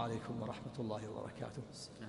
عليكم ورحمة الله وبركاته.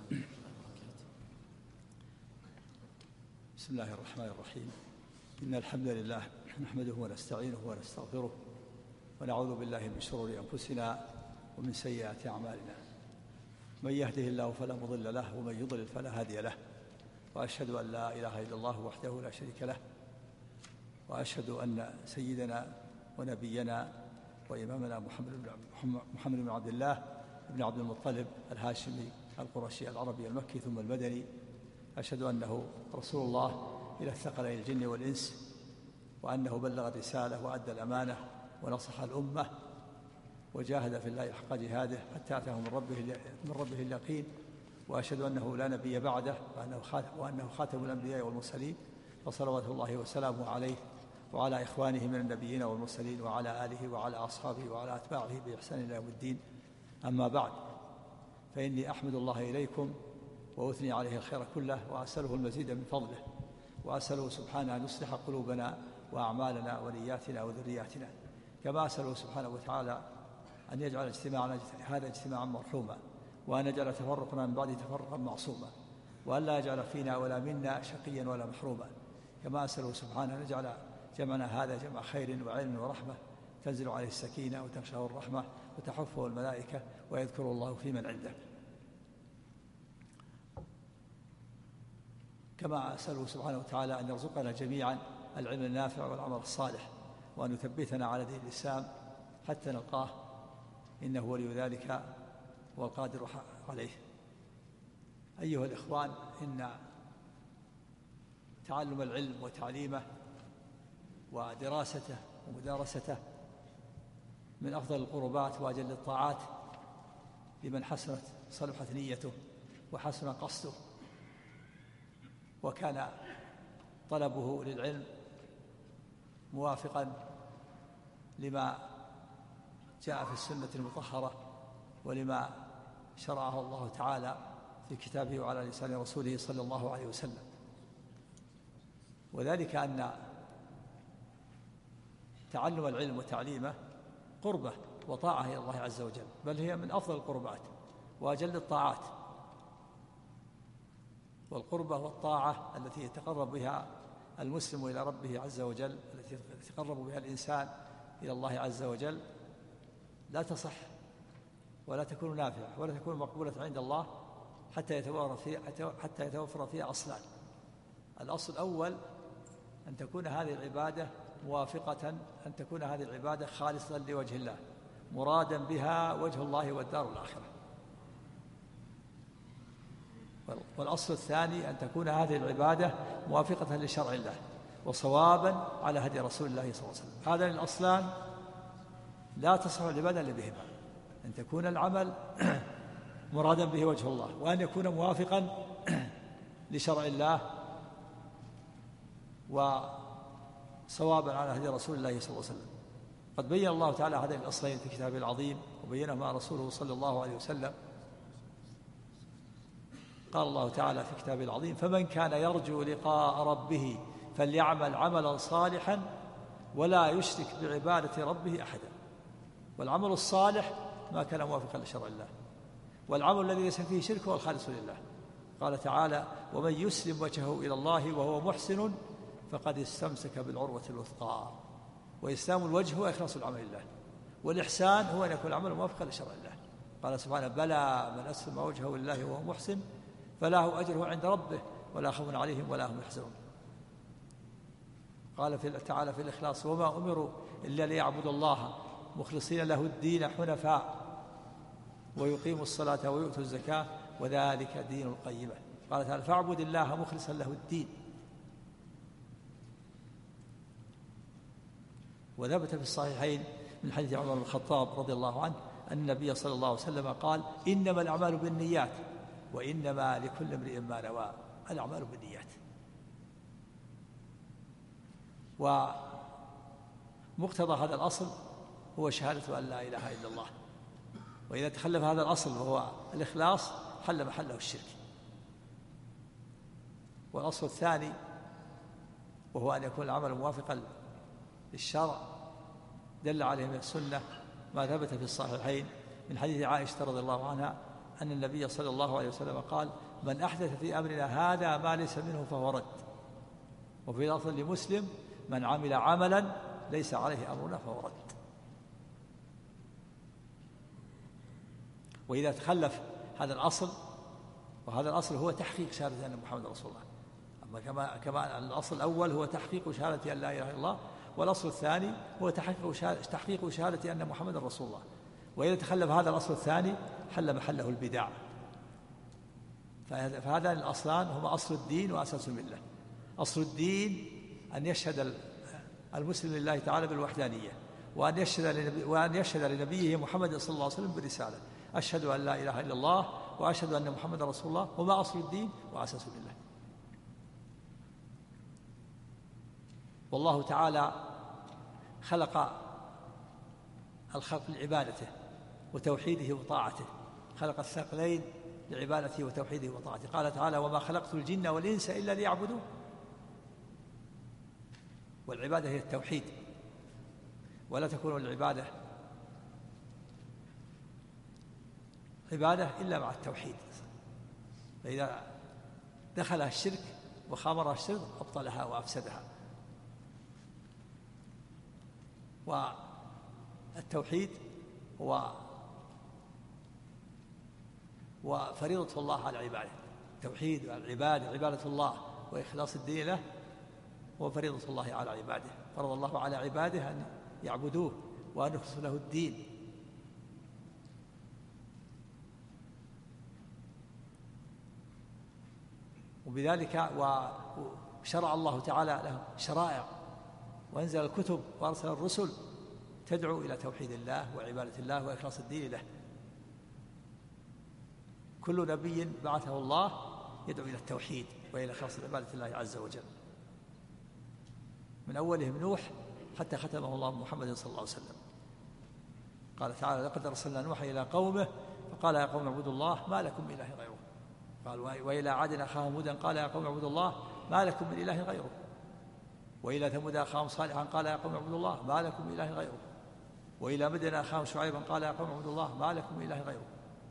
بسم الله الرحمن الرحيم. إن الحمد لله نحمده ونستعينه ونستغفره ونعوذ بالله من شرور أنفسنا ومن سيئات أعمالنا. من يهده الله فلا مضل له ومن يضلل فلا هادي له، وأشهد أن لا إله إلا الله وحده لا شريك له، وأشهد أن سيدنا ونبينا وإمامنا محمد بن عبد الله بن عبد المطلب الهاشمي القرشي العربي المكي ثم المدني، أشهد أنه رسول الله إلى الثقلين الجن والإنس، وأنه بلغ الرسالة وأدى الأمانة ونصح الأمة وجاهد في الله حق جهاده حتى أتاه من ربه اليقين، وأشهد أنه لا نبي بعده وأنه خاتم الأنبياء والمرسلين، فصلوات الله وسلامه عليه وعلى إخوانه من النبيين والمرسلين وعلى آله وعلى أصحابه وعلى أتباعه بإحسان إلى يوم الدين. أما بعد، فإني أحمد الله إليكم وأثني عليه الخير كله، وأسأله المزيد من فضله، وأسأله سبحانه أن يصلح قلوبنا وأعمالنا ونياتنا وذرياتنا، كما أسأله سبحانه وتعالى أن يجعل اجتماعنا هذا اجتماعا مرحوما، وأن يجعل تفرقنا من بعد تفرقا معصوما، وأن لا يجعل فينا ولا منا شقيا ولا محروما، كما أسأله سبحانه أن يجعل جمعنا هذا جمع خير وعلم ورحمة تنزل عليه السكينة وتغشاه الرحمة وتحفه الملائكة ويذكر الله في من عنده، كما أسأله سبحانه وتعالى أن يرزقنا جميعا العلم النافع والعمل الصالح، وأن يثبتنا على دين الإسلام حتى نلقاه، إنه ولي ذلك والقادر عليه. أيها الإخوان، إن تعلم العلم وتعليمه ودراسته ومدارسته من أفضل القربات وأجل الطاعات لمن صلحت نيته وحسن قصده، وكان طلبه للعلم موافقا لما جاء في السنة المطهرة ولما شرعه الله تعالى في كتابه وعلى لسان رسوله صلى الله عليه وسلم، وذلك أن تعلم العلم وتعليمه قربة وطاعة إلى الله عز وجل، بل هي من أفضل القربات وأجل الطاعات، والقربة والطاعة التي يتقرب بها المسلم إلى ربه عز وجل، التي يتقرب بها الإنسان إلى الله عز وجل، لا تصح ولا تكون نافعة ولا تكون مقبولة عند الله حتى يتوفر فيها أصلان. الأصل الأول أن تكون هذه العبادة موافقة، أن تكون هذه العبادة خالصة لوجه الله مرادا بها وجه الله والدار الآخرة. والأصل الثاني أن تكون هذه العبادة موافقة لشرع الله وصوابا على هدي رسول الله صلى الله عليه وسلم. هذان الأصلان لا تصح العبادة إلا بهما، أن تكون العمل مرادا به وجه الله، وأن يكون موافقا لشرع الله وصوابا على هدي رسول الله صلى الله عليه وسلم. قد بين الله تعالى هذين الأصلين في كتابه العظيم، وبينهما رسوله صلى الله عليه وسلم. قال الله تعالى في كتابه العظيم: فمن كان يرجو لقاء ربه فليعمل عملا صالحا ولا يشرك بعبادة ربه أحدا. والعمل الصالح ما كان موافقا لشرع الله، والعمل الذي ليس فيه شرك هو الخالص لله. قال تعالى: ومن يسلم وجهه إلى الله وهو محسن فقد استمسك بالعروة الوثقى. وإسلام الوجه هو إخلاص العمل لله، والإحسان هو أن يكون العمل موافقا لشرع الله. قال سبحانه: بلى من أسلم وجهه لله وهو محسن فله أجره عند ربه ولا خوف عليهم ولا هم يحزنون. قال تعالى في الإخلاص: وما أمروا إلا ليعبدوا الله مخلصين له الدين حنفاء ويقيموا الصلاة ويؤتوا الزكاة وذلك دين القيمة. قال تعالى: فاعبد الله مخلصا له الدين. وثبت في الصحيحين من حديث عمر بن الخطاب رضي الله عنه أن النبي صلى الله عليه وسلم قال: إنما الأعمال بالنيات وإنما لكل امرئ ما نوى. الأعمال بالنيات. ومقتضى هذا الأصل هو شهادة أن لا إله إلا الله، وإذا تخلف هذا الأصل وهو الإخلاص حل محله الشرك. والأصل الثاني وهو أن يكون العمل موافقا للشرع دل عليه من السنة ما ثبت في الصحيحين من حديث عائشة رضي الله عنها أن النبي صلى الله عليه وسلم قال: من أحدث في أمرنا هذا ما ليس منه فهو رد. وفي لفظ لمسلم: من عمل عملا ليس عليه أمرنا فهو رد. وإذا تخلف هذا الأصل، وهذا الأصل هو تحقيق شهادة أن محمد رسول الله، أما كما الأصل الأول هو تحقيق شهادة أن لا إله إلا الله، والأصل الثاني هو تحقيق شهادة أن محمد رسول الله. وإذا تخلف هذا الأصل الثاني حل محله البدع. فهذان الأصلان هما أصل الدين وأساس الملة. أصل الدين أن يشهد المسلم لله تعالى بالوحدانية، وأن يشهد لنبيه محمد صلى الله عليه وسلم بالرسالة: أشهد أن لا إله إلا الله وأشهد أن محمد رسول الله. هما أصل الدين وأساس الملة. والله تعالى خلق الخلق لعبادته وتوحيده وطاعته، خلق الثقلين لعبادته وتوحيده وطاعته. قال تعالى: وما خلقت الجن والإنس إلا ليعبدون. والعبادة هي التوحيد، ولا تكون العبادة إلا مع التوحيد. فإذا دخلها الشرك وخامرها الشرك أبطلها وأفسدها. والتوحيد هو وفريضة الله على عباده. التوحيد والعبادة، عبادة الله وإخلاص الدين له، هو فريضة الله على عباده. فرض الله على عباده أن يعبدوه وأن يخلصوا له الدين. وبذلك وشرع الله تعالى له شرائع، وأنزل الكتب وأرسل الرسل تدعو إلى توحيد الله وعبادة الله وإخلاص الدين له. كل نبي بعثه الله يدعو إلى التوحيد وإلى إخلاص عبادة الله عز وجل، من أولهم نوح حتى ختمه الله بمحمد صلى الله عليه وسلم. قال تعالى: لقد أرسلنا نوحا إلى قومه فقال: يا قوم اعبدوا الله ما لكم من إله غيره. قال: وإلى عاد أخاهم هودا قال: يا قوم اعبدوا الله ما لكم من إله غيره. وإلى ثمود أخاهم صالحا قال: يا قوم اعبدوا الله ما لكم من إله غيره. وإلى مدين أخاهم شعيبا قال: يا قوم اعبدوا الله ما لكم من إله غيره.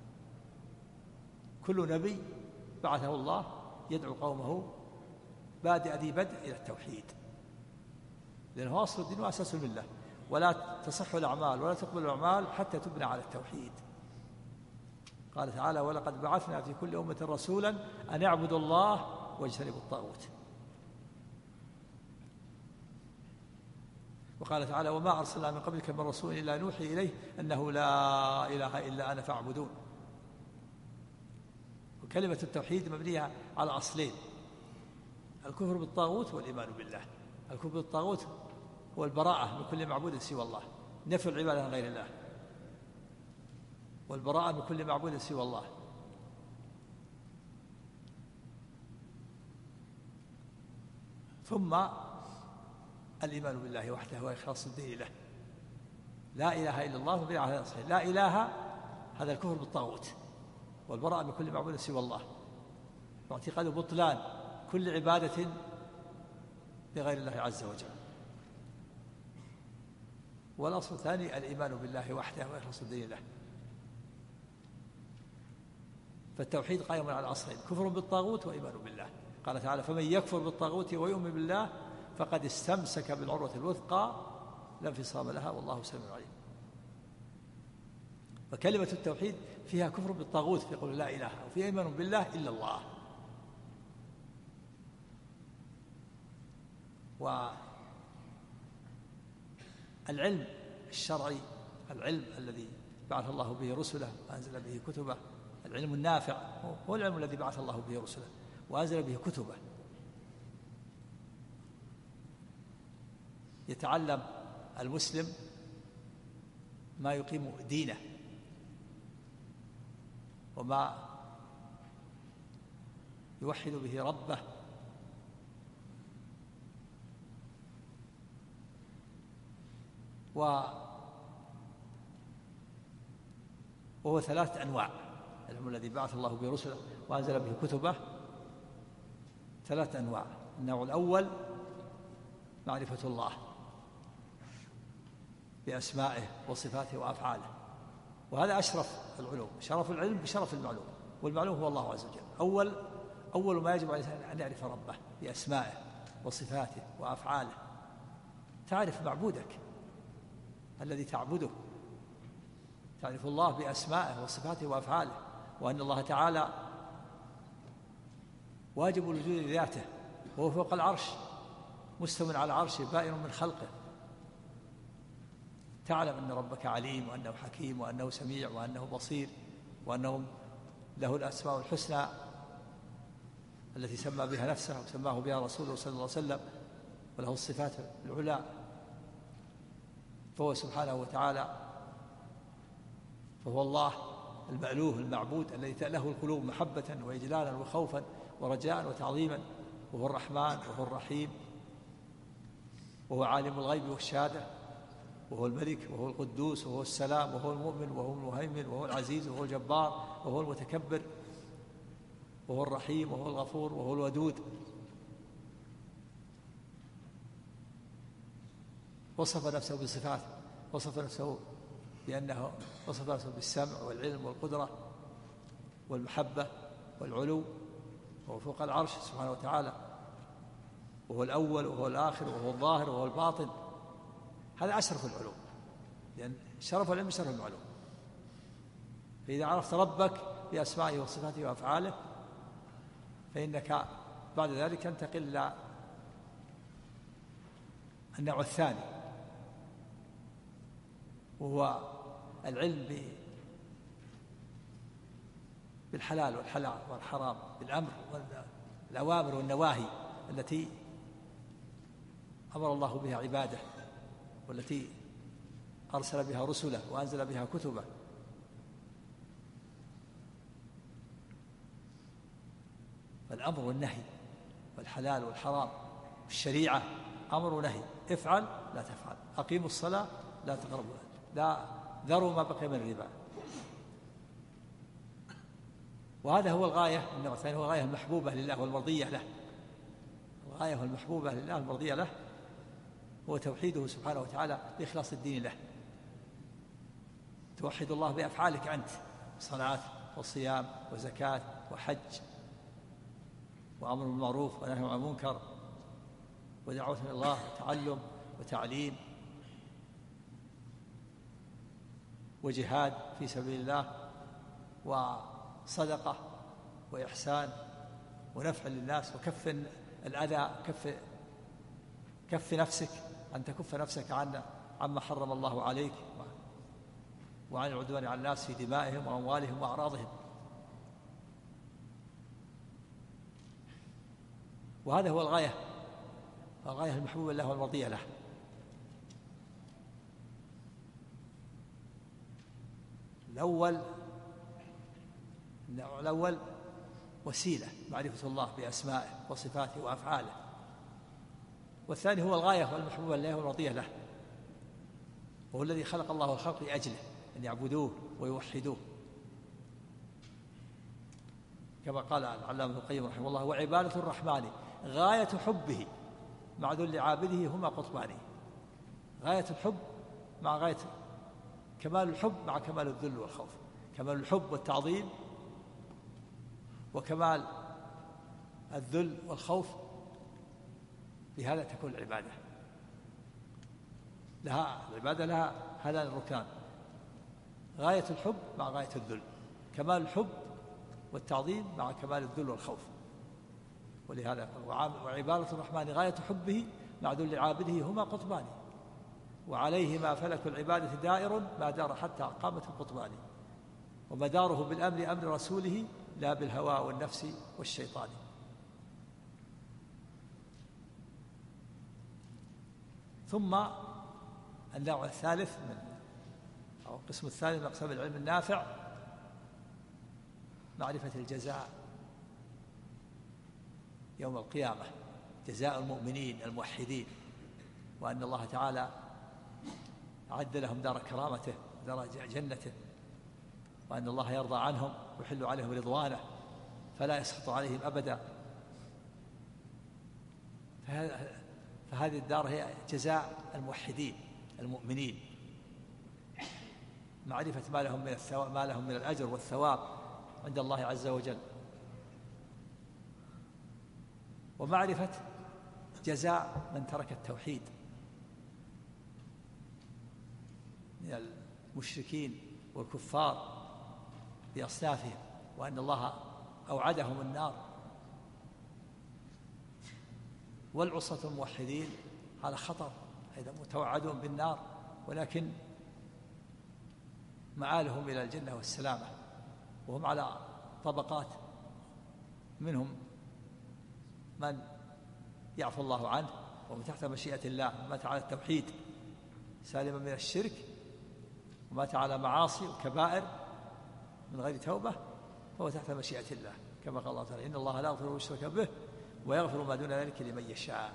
كل نبي بعثه الله يدعو قومه بادئ ذي بدء إلى التوحيد، لأنه أصل الدين وأساس الملة. ولا تصح الأعمال ولا تقبل الأعمال حتى تبنى على التوحيد. قال تعالى: ولقد بعثنا في كل أمة رسولا أن اعبدوا الله واجتنبوا الطاغوت. وقال تعالى: وما أرسلنا من قبلك من رسول إلا نوحي إليه أنه لا إله إلا أنا فاعبدون. وكلمة التوحيد مبنية على أصلين: الكفر بالطاغوت والإيمان بالله. الكفر بالطاغوت هو البراءة من كل معبود سوى الله، نفي العبادة عن غير الله، والبراءة من كل معبود سوى الله. ثم الإيمان بالله وحده وإخلاص الدين له. لا إله إلا الله وبدعة على الصحيح. لا إله هذا الكفر بالطاغوت، والبراءة من كل معبود سوى الله، واعتقاد بطلان كل عبادة لغير الله عز وجل. والأصل الثاني الإيمان بالله وحده وإخلاص الدين له. فالتوحيد قائم على أصلين: كفر بالطاغوت وإيمان بالله. قال تعالى: فمن يكفر بالطاغوت ويؤمن بالله فقد استمسك بالعروة الوثقى لا انفصام لها والله سميع عليم. فكلمة التوحيد فيها كفر بالطاغوت في قول لا إله، وفيها إيمان بالله إلا الله. والعلم الشرعي، العلم الذي بعث الله به رسله وأنزل به كتبه، العلم النافع هو العلم الذي بعث الله به رسله وأنزل به كتبه. يتعلم المسلم ما يقيم دينه وما يوحد به ربه، وهو 3 أنواع. العلم الذي بعث الله به رسله وأنزل به كتبه 3 أنواع. النوع الأول معرفة الله بأسمائه وصفاته وأفعاله، وهذا أشرف العلوم، شرف العلم بشرف المعلوم، والمعلوم هو الله عز وجل. أول ما يجب على الإنسان أن يعرف ربه بأسمائه وصفاته وأفعاله، تعرف معبودك الذي تعبده، تعرف الله بأسمائه وصفاته وأفعاله، وأن الله تعالى واجب الوجود لذاته، وهو فوق العرش مستو على عرشه بائن من خلقه. تعلم أن ربك عليم، وأنه حكيم، وأنه سميع، وأنه بصير، وأنه له الأسماء الحسنى التي سمى بها نفسه وسماه بها رسوله صلى الله عليه وسلم، وله الصفات العلى. فهو سبحانه وتعالى فهو الله المألوه المعبود الذي تأله القلوب محبة وإجلالا وخوفا ورجاء وتعظيما، وهو الرحمن وهو الرحيم، وهو عالم الغيب والشهادة، وهو الملك وهو القدوس وهو السلام وهو المؤمن وهو المهيمن وهو العزيز وهو الجبار وهو المتكبر وهو الرحيم وهو الغفور وهو الودود. وصف نفسه بصفات، وصف نفسه بأنه وصف نفسه بالسمع والعلم والقدرة والمحبة والعلو، وهو فوق العرش سبحانه وتعالى، وهو الأول وهو الآخر وهو الظاهر وهو الباطن. هذا أشرف العلوم، لأن شرف العلم شرف المعلوم. فإذا عرفت ربك بأسمائه وصفاته وأفعاله فإنك بعد ذلك تنتقل إلى النوع الثاني، وهو العلم بالحلال والحرام، بالأمر والأوامر والنواهي التي أمر الله بها عباده، والتي أرسل بها رسله وأنزل بها كتبه. فالأمر والنهي والحلال والحرام الشريعة أمر ونهي، افعل لا تفعل، أقيموا الصلاة لا تقربوا، لا ذروا ما بقي من الربا. وهذا هو الغاية. النوع الثاني هو الغاية المحبوبة لله والمرضية له. الغاية المحبوبة لله والمرضية له هو توحيده سبحانه وتعالى بإخلاص الدين له، توحد الله بأفعالك أنت، صلاة وصيام وزكاة وحج وأمر بالمعروف ونهي عن المنكر ودعوة إلى الله وتعلم وتعليم وجهاد في سبيل الله وصدقة وإحسان ونفع للناس وكف الأذى، كف نفسك، أن تكف نفسك عما حرم الله عليك، وعن العدوان على الناس في دمائهم وأموالهم وأعراضهم. وهذا هو الغاية المحبوبة له والمرضية له. النوع الأول وسيلة معرفة الله بأسمائه وصفاته وأفعاله، والثاني هو الغاية والمحبوبة له والمرضية له، وهو الذي خلق الله الخلق لأجله، أن يعبدوه ويوحدوه، كما قال العلامة ابن القيم رحمه الله: وعبادة الرحمن غاية حبه مع ذل عابده هما قطبان. غاية الحب مع غاية كمال الحب مع كمال الذل والخوف، كمال الحب والتعظيم وكمال الذل والخوف، بهذا تكون العبادة. العبادة لها هذان الركان: غاية الحب مع غاية الذل، كمال الحب والتعظيم مع كمال الذل والخوف. ولهذا وعبادة الرحمن غاية حبه مع ذل عابده هما قطبان، وعليهما فلك العبادة دائر ما دار حتى قامت القطبان، ومداره بالأمر أمر رسوله لا بالهوى والنفس والشيطان. ثم النوع الثالث أو القسم الثالث من أقسام العلم النافع معرفة الجزاء يوم القيامة، جزاء المؤمنين الموحدين، وأن الله تعالى أعد لهم دار كرامته دار جنته، وأن الله يرضى عنهم ويحل عليهم رضوانه فلا يسخط عليهم أبدا. فهذه الدار هي جزاء الموحدين المؤمنين. معرفة ما لهم من الثواب، ما لهم من الأجر والثواب عند الله عز وجل، ومعرفة جزاء من ترك التوحيد من المشركين والكفار بأصنافهم، وأن الله أوعدهم النار. والعصاة الموحدين على خطر، أيضا متوعدون بالنار، ولكن مآلهم إلى الجنة والسلامة، وهم على طبقات، منهم من يعفو الله عنه ومن تحت مشيئة الله، مات على التوحيد سالما من الشرك، ومات على معاصي وكبائر من غير توبة، فهو تحت مشيئة الله، كما قال الله تعالى: إن الله لا يغفر أن يشرك به ويغفر ما دون ذلك لمن يشاء.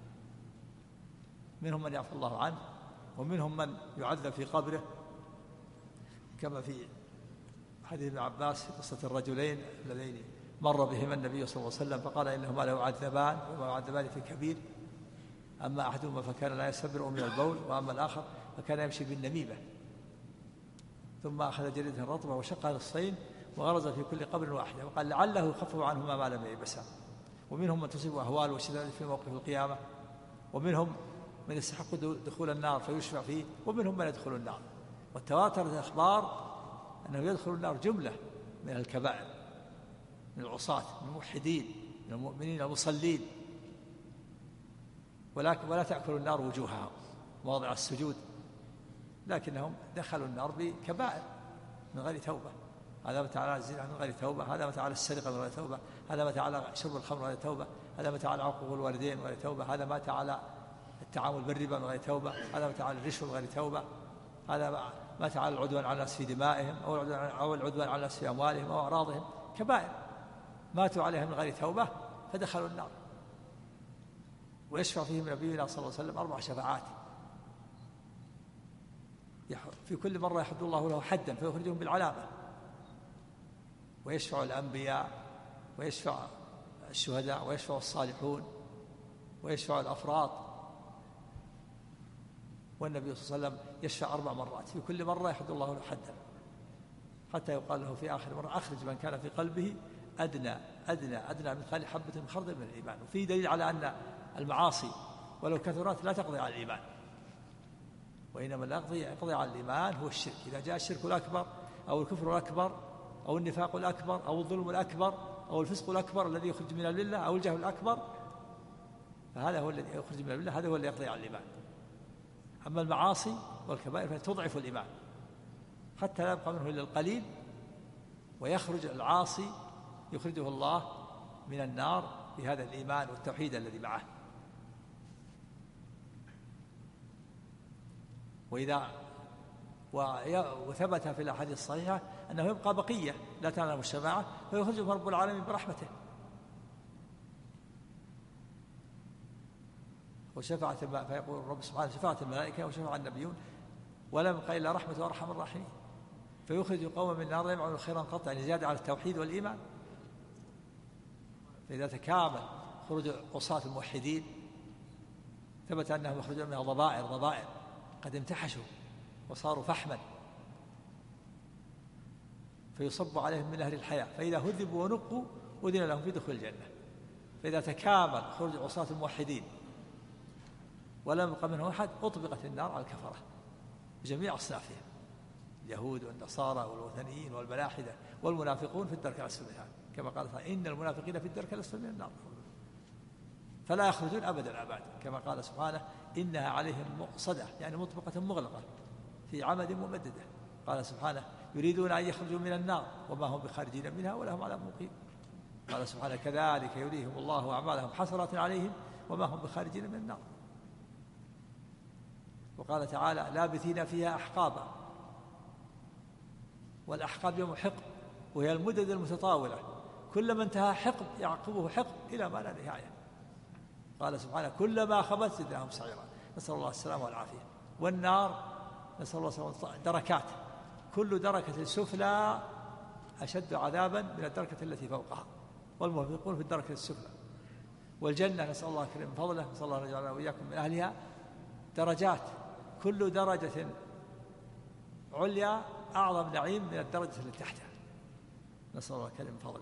منهم من يعفو الله عنه، ومنهم من يعذب في قبره، كما في حديث ابن عباس في قصة الرجلين اللذين مر بهما النبي صلى الله عليه وسلم فقال: إنهما لا يعذبان وما يعذبان في كبير، أما أحدهما فكان لا يستبرئ من البول، وأما الآخر فكان يمشي بالنميمة، ثم أخذ جريدة رطبة وشقها نصفين وغرز في كل قبر واحدة، وقال: لعله يخفف عنهما ما لم ييبسا. ومنهم من تصيب أهوال وشدائد في موقف القيامة، ومنهم من يستحق دخول النار فيشفع فيه، ومنهم من يدخل النار. والتواتر الأخبار أنه يدخل النار جملة من الكبائر، من العصاة، من الموحدين، من المؤمنين المصلين، ولا تأكل النار وجوههم مواضع السجود، لكنهم دخلوا النار بكبائر من غير توبة. هذا متى على الزنا من غير توبة، هذا متى على السرقة من غير توبة، هذا متى على شرب الخمر من غير توبة، هذا متى على عقوق الوالدين من غير توبة، هذا متى على التعامل بالربا من غير توبة، هذا متى على الرشوة من غير توبة، هذا متى على العدوان على الناس في دمائهم، أو العدوان على الناس في أموالهم أو أعراضهم، كبائر ماتوا عليها من غير توبة فدخلوا النار. ويشفع فيهم نبينا صلى الله عليه وسلم 4 شفاعات، في كل مرة يحد الله له حدا فيخرجهم بالعلامة، ويشفع الأنبياء، ويشفع الشهداء، ويشفع الصالحون، ويشفع الأفراط. والنبي صلى الله عليه وسلم يشفع 4 مرات، في كل مرة يحد الله له حدا، حتى يقال له في آخر مرة: أخرج من كان في قلبه أدنى مثقال حبة من خردل من الإيمان. وفي دليل على أن المعاصي ولو كثرت لا تقضي على الإيمان، وإنما الذي يقضي على الإيمان هو الشرك. إذا جاء الشرك الأكبر أو الكفر الأكبر أو النفاق الأكبر أو الظلم الأكبر أو الفسق الأكبر الذي يخرج من الملة أو الجهل الأكبر، فهذا هو الذي يخرج من الملة، هذا هو الذي يقضي على الإيمان. أما المعاصي والكبائر فتضعف الإيمان حتى لا يبقى منه إلا القليل، ويخرج العاصي يخرجه الله من النار بهذا الإيمان والتوحيد الذي معه. وثبت في الأحاديث الصحيحة أنه يبقى بقية لا تنال الشفاعة فيخرجه رب العالمين برحمته. فيقول الرب سبحانه: شفاعة الملائكة وشفاعة النبيون ولم يبق إلا رحمة وأرحم الراحمين. فيخرج قوما من النار يمعون خيرا قط، يعني زيادة على التوحيد والإيمان. فإذا تكامل خروج عصاة الموحدين ثبت أنهم يخرجون منها ضبائر قد امتحشوا وصاروا فحما، فيصب عليهم من أهل الحياة، فإذا هذبوا ونقوا أذن لهم في دخول الجنة. فإذا تكامل خروج عصاة الموحدين ولم يبق منهم أحد أطبقت النار على الكفرة بجميع أصنافهم، اليهود والنصارى والوثنيين والملاحدة والمنافقون في الدرك الأسفل منها، كما قال تعالى: إن المنافقين في الدرك الأسفل من النار فلا يخرجون أبدا، كما قال سبحانه: إنها عليهم مؤصدة، يعني مطبقة مغلقة في عمد ممددة. قال سبحانه: يريدون أن يخرجوا من النار وما هم بخارجين منها ولهم عذاب مقيم. قال سبحانه: كذلك يريهم الله أعمالهم حسرات عليهم وما هم بخارجين من النار. وقال تعالى: لابثين فيها أحقابا، والأحقاب يوم حقب، وهي المدد المتطاولة، كلما انتهى حقب يعقبه حقب إلى ما لا نهاية. قال سبحانه: كلما خبت زدناهم سعيرا، نسأل الله السلامة والعافية. والنار نسأل الله السلامة والعافية دركات، كل دركة سفلى أشد عذابا من الدركة التي فوقها، والموفقون في الدركة السفلى. والجنة نسأل الله كريم فضله، نسأل الله أن يجعلنا وإياكم من أهلها، درجات، كل درجة عليا أعظم نعيم من الدرجة التي تحتها، نسأل الله كريم فضله.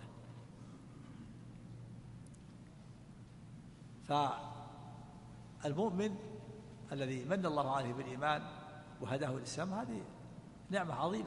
فالمؤمن الذي من الله عليه بالإيمان وهداه الإسلام هذه نعمة عظيمة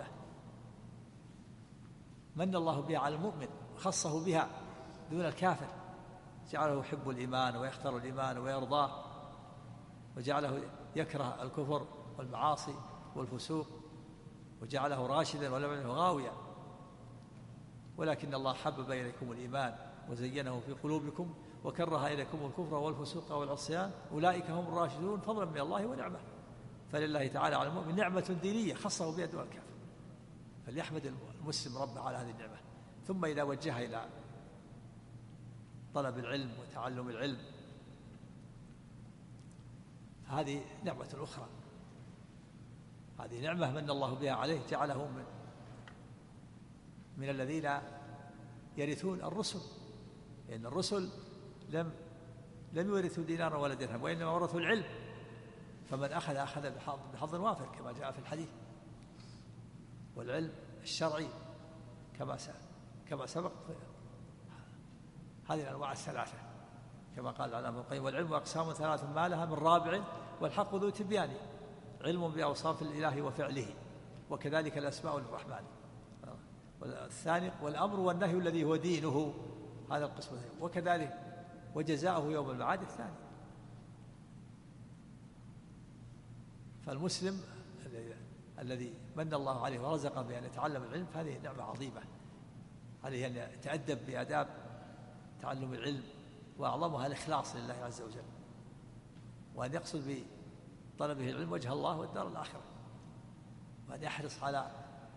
من الله بها على المؤمن، خصه بها دون الكافر، جعله يحب الإيمان ويختار الإيمان ويرضاه، وجعله يكره الكفر والمعاصي والفسوق، وجعله راشدا ولم يجعله غاويا. ولكن الله حبب إليكم الإيمان وزينه في قلوبكم وكره إليكم الكفر والفسوق والعصيان أولئك هم الراشدون فضلا من الله ونعمة. فلله تعالى على المؤمن نعمة دينية خصه بها دون الكافر، فليحمد المسلم ربه على هذه النعمة. ثم إذا وجهها إلى طلب العلم وتعلم العلم هذه نعمة أخرى، هذه نعمة من الله بها عليه، جعله من الذين يرثون الرسل، لأن الرسل لم يورثوا دينارا ولا درهم، وإنما ورثوا العلم، فمن أخذ بحظ وافر كما جاء في الحديث. والعلم الشرعي كما سبق هذه الأنواع الثلاثة كما قال العلامة ابن القيم: والعلم أقسام ثلاث ما لها من رابع والحق ذو تبيان، علم بأوصاف الإله وفعله، وكذلك الأسماء للرحمن. والثاني والأمر والنهي الذي هو دينه، هذا القسم الثاني، وكذلك وجزاؤه يوم المعاد الثاني. فالمسلم الذي من الله عليه ورزقه بأن يتعلم العلم فهذه نعمة عظيمة، عليه أن يتأدب بآداب تعلم العلم، وأعظمها الإخلاص لله عز وجل، وأن يقصد بطلبه العلم وجه الله والدار الآخرة، وأن يحرص على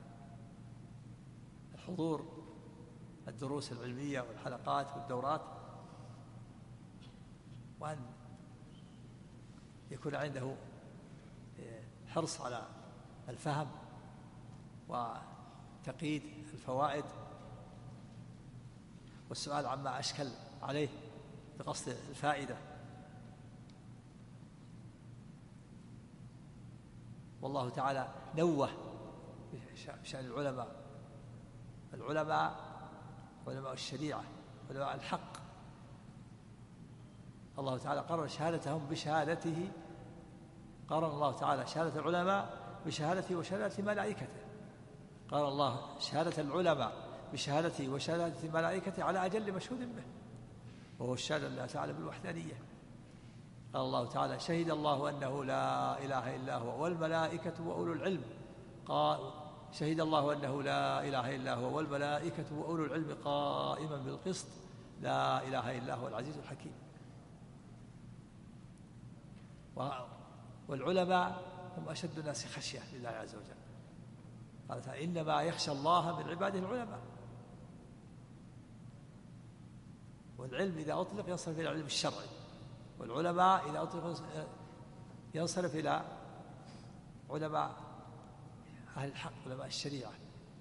حضور الدروس العلمية والحلقات والدورات، وأن يكون عنده حرص على الفهم وتقييد الفوائد والسؤال عما أشكل عليه بقصد الفائدة. والله تعالى نوه بشأن العلماء علماء الشريعة علماء الحق، الله تعالى قرر شهادتهم بشهادته، قرن الله تعالى شهادة العلماء بشهادته وشهادة ملائكته، قال الله شهادة العلماء بشهادته وشهادة ملائكته على أجل مشهود به، وهو الشهادة لله تعالى بالوحدانية. قال الله تعالى: شهد الله أنه لا إله إلا هو والملائكة وأولو العلم، قال شهد الله أنه لا إله إلا هو والملائكة وأولو العلم قائما بالقسط لا إله إلا هو العزيز الحكيم. والعلماء هم أشد الناس خشية لله عز وجل، قال تعالى: إنما يخشى الله من عباده العلماء. والعلم إذا أطلق ينصرف إلى العلم الشرعي، والعلماء إذا أطلق ينصرف إلى علماء أهل الحق علماء الشريعة.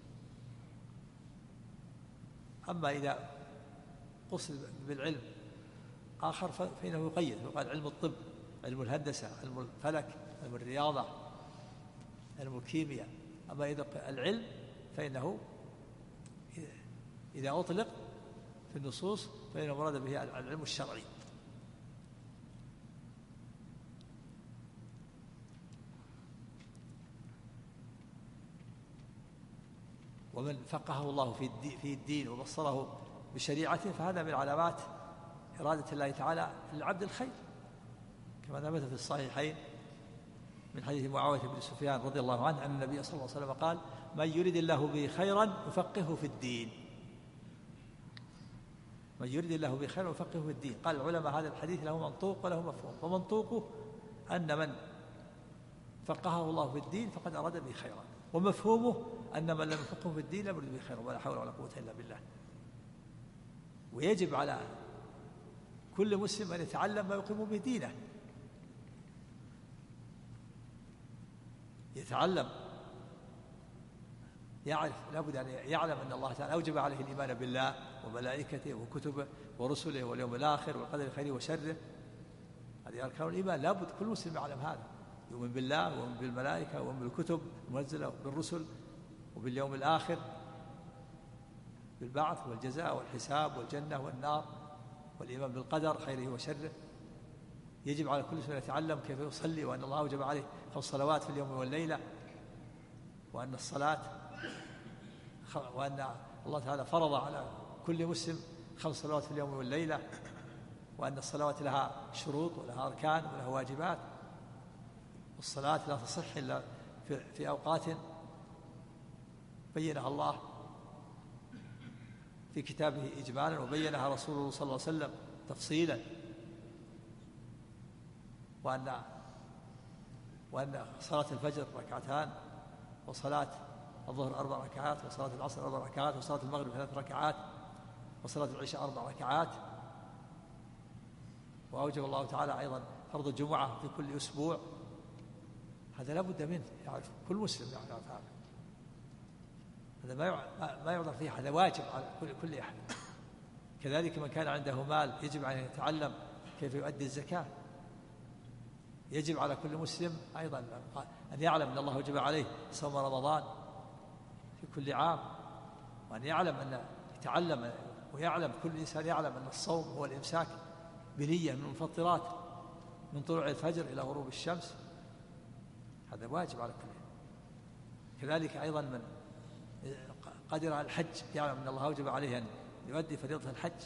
أما إذا قصد بالعلم آخر فإنه يقيد، يقال علم الطب، علم الهندسة، علم الفلك، علم الرياضة، علم الكيمياء. أما إذا العلم فإنه إذا أطلق في النصوص فإنه مراد به العلم الشرعي. ومن فقهه الله في الدين وبصره بشريعته فهذا من علامات إرادة الله تعالى للعبد الخير، كما ثبت في الصحيحين من حديث معاوية بن سفيان رضي الله عنه أن النبي صلى الله عليه وسلم قال: من يريد الله به خيرا يفقهه في الدين. من يريد الله به خيرا يفقهه في الدين. قال العلماء: هذا الحديث له منطوق وله مفهوم، ومنطوقه أن من فقهه الله في الدين فقد أراد به خيرا، ومفهومه أن من لم يفقهه في الدين لم يرد به خيرا، ولا حول ولا قوة إلا بالله. ويجب على كل مسلم أن يتعلم ما يقيم به دينه، يتعلم، يعرف، لابد أن يعلم أن الله تعالى أوجب عليه الإيمان بالله وملائكته وكتبه ورسله واليوم الآخر والقدر خيره وشره، هذه أركان الإيمان، لابد كل مسلم يعلم هذا، يؤمن بالله ويؤمن بالملائكة ويؤمن بالكتب المنزلة بالرسل وباليوم الآخر، بالبعث والجزاء والحساب والجنة والنار، والإيمان بالقدر خيره وشره. يجب على كل مسلم يتعلم كيف يصلي، وأن الله أوجب عليه 5 صلوات في اليوم والليلة، وأن الله تعالى فرض على كل مسلم 5 صلوات في اليوم والليلة، وأن الصلوات لها شروط ولها أركان ولها واجبات، والصلاة لا تصح إلا في أوقات بينها الله في كتابه إجمالا، وبينها رسوله صلى الله عليه وسلم تفصيلا، وأن صلاة الفجر 2 ركعتان، وصلاة الظهر 4 ركعات، وصلاة العصر 4 ركعات، وصلاة المغرب 3 ركعات، وصلاة العشاء 4 ركعات. وأوجب الله تعالى أيضا فرض الجمعة في كل أسبوع. هذا لا بد منه، يعرف كل مسلم يعرف هذا. هذا ما يعذر فيه، هذا واجب على كل أحد. كذلك من كان عنده مال يجب أن يتعلم كيف يؤدي الزكاة. يجب على كل مسلم أيضا أن يعلم أن الله وجب عليه صوم رمضان في كل عام، وأن يعلم أن يتعلم ويعلم كل إنسان يعلم أن الصوم هو الإمساك بنية من المفطرات من طلوع الفجر إلى غروب الشمس. هذا واجب على كل. كذلك أيضا من قدر على الحج يعلم أن الله وجب عليه أن يؤدي فريضة الحج.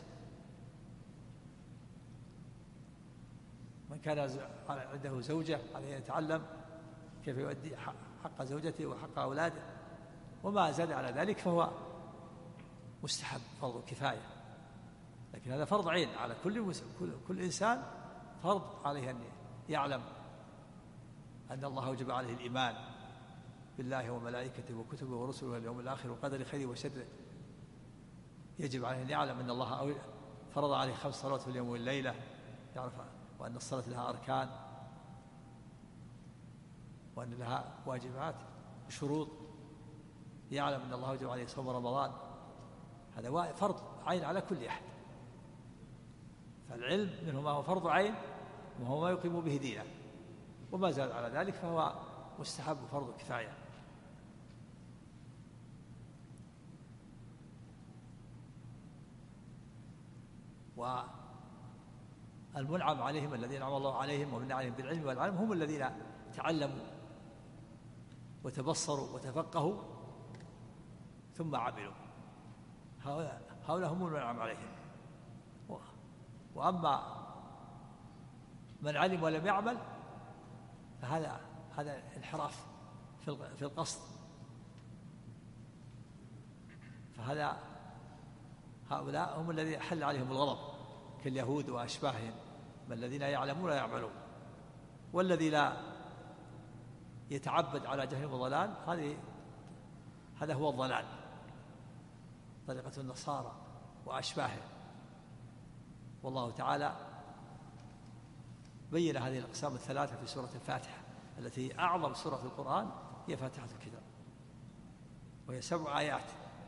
من كان عنده زوجة عليه أن يتعلم كيف يؤدي حق زوجته وحق أولاده. وما زاد على ذلك فهو مستحب فرض كفاية، لكن هذا فرض عين على كل إنسان. فرض عليه أن يعلم أن الله وجب عليه الإيمان بالله وملائكته وكتبه ورسله واليوم الآخر وقدر خيره وشره. يجب عليه أن يعلم أن الله فرض عليه 5 صلوات في اليوم والليلة، يعرف وأن الصلاة لها أركان، وأن لها واجبات وشروط. يعلم أن الله وجب عليه صوم رمضان. هذا فرض عين على كل أحد. فالعلم منه ما هو فرض عين وهو ما يقيم به دينه، وما زاد على ذلك فهو مستحب فرض كفاية. والمنعم عليهم الذين أنعم الله عليهم ومن عليهم بالعلم والعلم هم الذين تعلموا وتبصروا وتفقهوا ثم عملوا. هؤلاء هم المنعم عليهم. وأما من علم ولم يعمل فهذا انحراف في القصد. هؤلاء هم الذين حل عليهم الغضب كاليهود وأشباههم، من الذين يعلمون ولا يعملون. والذي لا يتعبد على جهل وضلال هذا هو الضلال، طريقة النصارى وأشباههم. والله تعالى بين هذه الأقسام الثلاثة في سورة الفاتحة التي أعظم سورة في القرآن، هي فاتحة الكتاب، وهي 7 آيات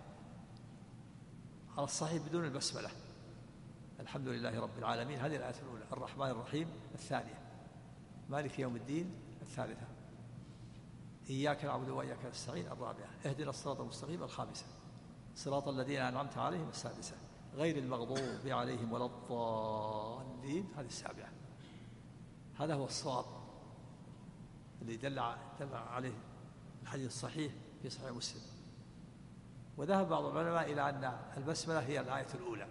على الصحيح بدون البسملة. الحمد لله رب العالمين هذه الآية الأولى، الرحمن الرحيم الثانية، مالك يوم الدين الثالثة، إياك نعبد وإياك نستعين الرابعة، اهدنا الصراط المستقيم الخامسة، صراط الذين أنعمت عليهم السادسة، غير المغضوب عليهم ولا الضالين هذه السابعة. هذا هو الصواب اللي دل عليه الحديث الصحيح في صحيح مسلم. وذهب بعض العلماء إلى أن البسملة هي الآية الأولى،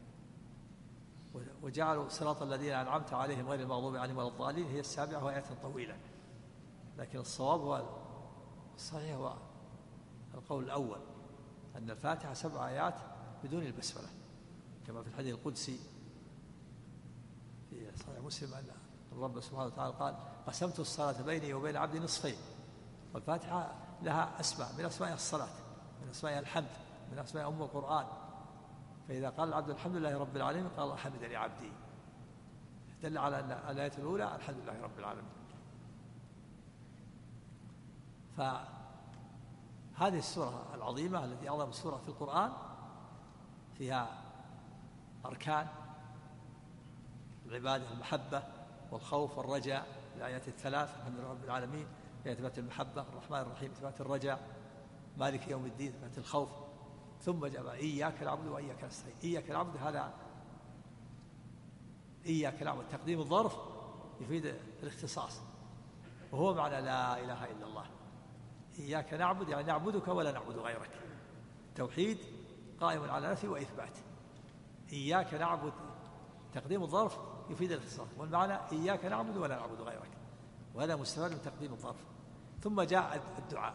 وجعلوا صراط الذين أنعمت عليهم غير المغضوب عليهم ولا الضالين هي السابعة، وهي آية طويلة. لكن الصواب هو الصحيح هو القول الأول، أن الفاتحة 7 آيات بدون البسملة، كما في الحديث القدسي في صحيح مسلم أن الرب سبحانه وتعالى قال: قسمت الصلاة بيني وبين عبدي نصفين. والفاتحة لها أسماء، من أسمائها الصلاة، من أسمائها الحمد، من أسمائها أم القرآن. فإذا قال العبد الحمد لله رب العالمين قال حمدني عبدي، دل على أن الآية الأولى الحمد لله رب العالمين. فهذه السورة العظيمة التي أعظم سورة في القرآن فيها أركان العبادة، المحبة والخوف والرجاء، الآيات الثلاث، الحمد لله رب العالمين، هي إثبات المحبة، الرحمن الرحيم إثبات الرجاء، مالك يوم الدين إثبات الخوف، ثم جاء إياك نعبد وإياك نستعين. إياك نعبد هذا إياك نعبد تقديم الظرف يفيد الاختصاص، وهو معنى لا إله إلا الله. إياك نعبد يعني نعبدك ولا نعبد غيرك، توحيد قائم على نفي وإثبات. إياك نعبد تقديم الظرف يفيد الاختصاص، والمعنى إياك نعبد ولا نعبد غيرك، وهذا مستفاد من تقديم الظرف. ثم جاء الدعاء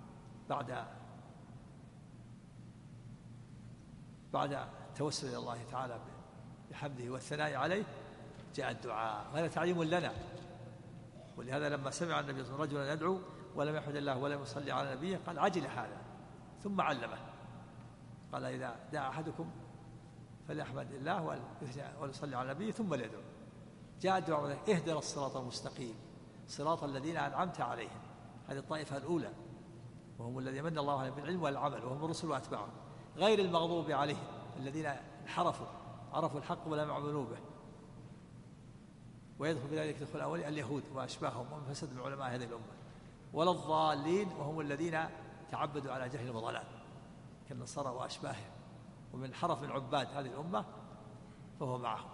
بعد التوسل إلى الله تعالى بحمده والثناء عليه، جاء الدعاء، وهذا تعليم لنا. ولهذا لما سمع النبي صلى الله عليه وسلم رجلا يدعو ولم يحمد الله ولم يصلي على نبيه قال عجل هذا، ثم علمه قال إذا دعا أحدكم فليحمد الله وليصلي على نبيه ثم ليدعو. جاء الدعاء اهدنا الصراط المستقيم صراط الذين أنعمت عليهم، هذه الطائفة الأولى، وهم الذين من الله عليهم بالعلم والعمل، وهم الرسل وأتباعهم، غير المغضوب عليهم الذين انحرفوا عرفوا الحق ولم يعملوا به. ويدخل بذلك دخول الأولين اليهود وأشباههم ومن فسد من علماء هذه الأمة، ولا الضالين وهم الذين تعبدوا على جهل وضلال كالنصارى وأشباههم، ومن حرف من عباد هذه الأمة فهو معهم.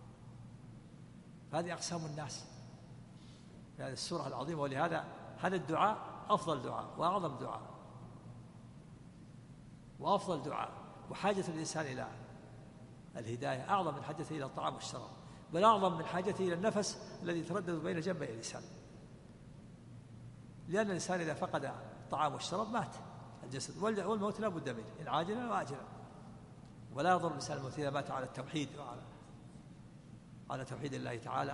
هذه أقسام الناس في هذه السورة العظيمة. ولهذا هذا الدعاء أفضل دعاء وأعظم دعاء وأفضل دعاء، وحاجة الإنسان إلى الهداية أعظم من حاجته إلى الطعام والشراب، بل أعظم من حاجته إلى النفس الذي يتردد بين جنبي الإنسان، لأن الإنسان إذا فقد الطعام والشراب مات الجسد، والموت لا بد منه إن عاجلا وآجلا. ولا يضر الإنسان الموت إذا مات على التوحيد على توحيد الله تعالى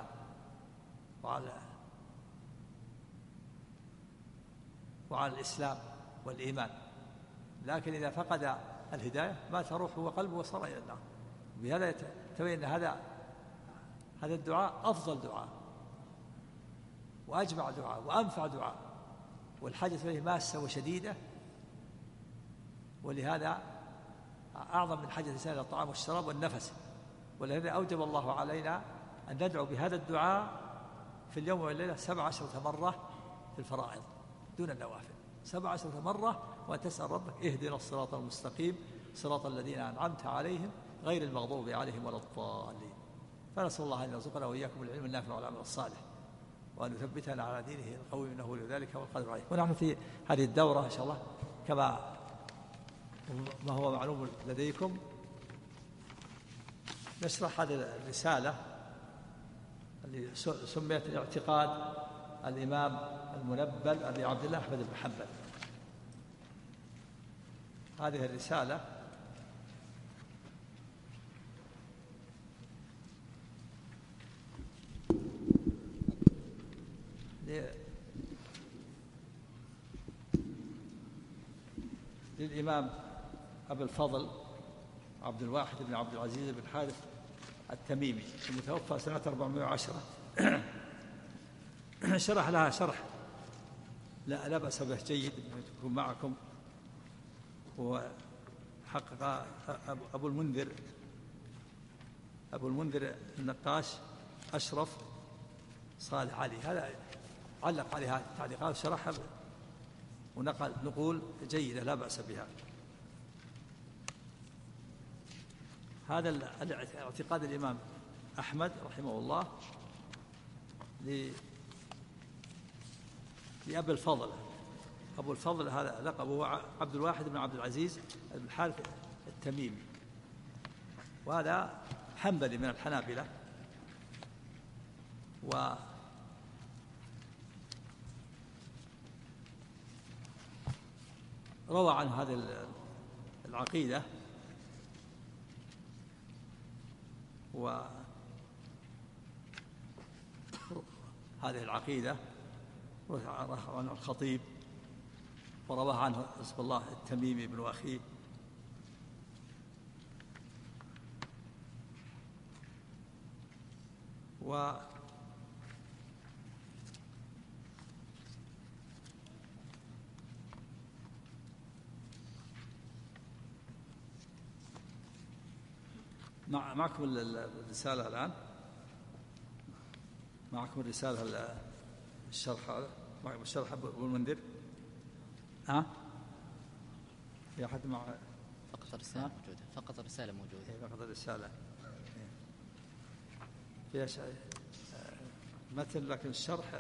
وعلى الإسلام والإيمان، لكن إذا فقد الهداية مات روحه وقلبه وصار إلى النار. بهذا تبين أن هذا الدعاء أفضل دعاء وأجمع دعاء وأنفع دعاء، والحاجة إليه ماسة وشديدة، ولهذا أعظم من حاجة الإنسان إلى الطعام والشراب والنفس. ولهذا أوجب الله علينا أن ندعو بهذا الدعاء في اليوم والليلة 17 مرة في الفرائض دون النوافل، 17 مرة، وأن تسأل ربك اهدنا الصراط المستقيم صراط الذين أنعمت عليهم غير المغضوب عليهم ولا الضالين. فنسأل الله أن يرزقنا وإياكم العلم النافع والعمل الصالح، وأن يثبتنا على دينه القوي إنه ولي ذلك والقادر عليه. ونحن في هذه الدورة إن شاء الله كما ما هو معلوم لديكم نشرح هذه الرسالة اللي سميت الاعتقاد الإمام المنبل أبي عبد الله أحمد بن حنبل. هذه الرسالة للإمام أبي الفضل عبد الواحد بن عبد العزيز بن حارث التميمي المتوفى سنة 410. شرح لها شرح لا بأس به جيد يكون معكم، وحقق أبو المنذر النقاش أشرف صالح علي، هذا علق عليها تعليقات وشرحها ونقل نقول جيدة لا بأس بها. هذا اعتقاد الإمام أحمد رحمه الله لأبي الفضل. أبو الفضل هذا لقبه عبد الواحد بن عبد العزيز بن الحارث التميمي، وهذا حنبلي من الحنابلة، وروى عن هذه العقيدة وهذه العقيدة عن الخطيب، ورواه عنه حزب الله التميمي بن أخيه، معكم الرسالة الآن، معكم الرسالة الشرح هذا، معكم الشرح أبو المنذر. في أحد مع فقط الرسالة موجودة. فقط الرسالة موجودة. فقط الرسالة فيها مثل، لكن الشرح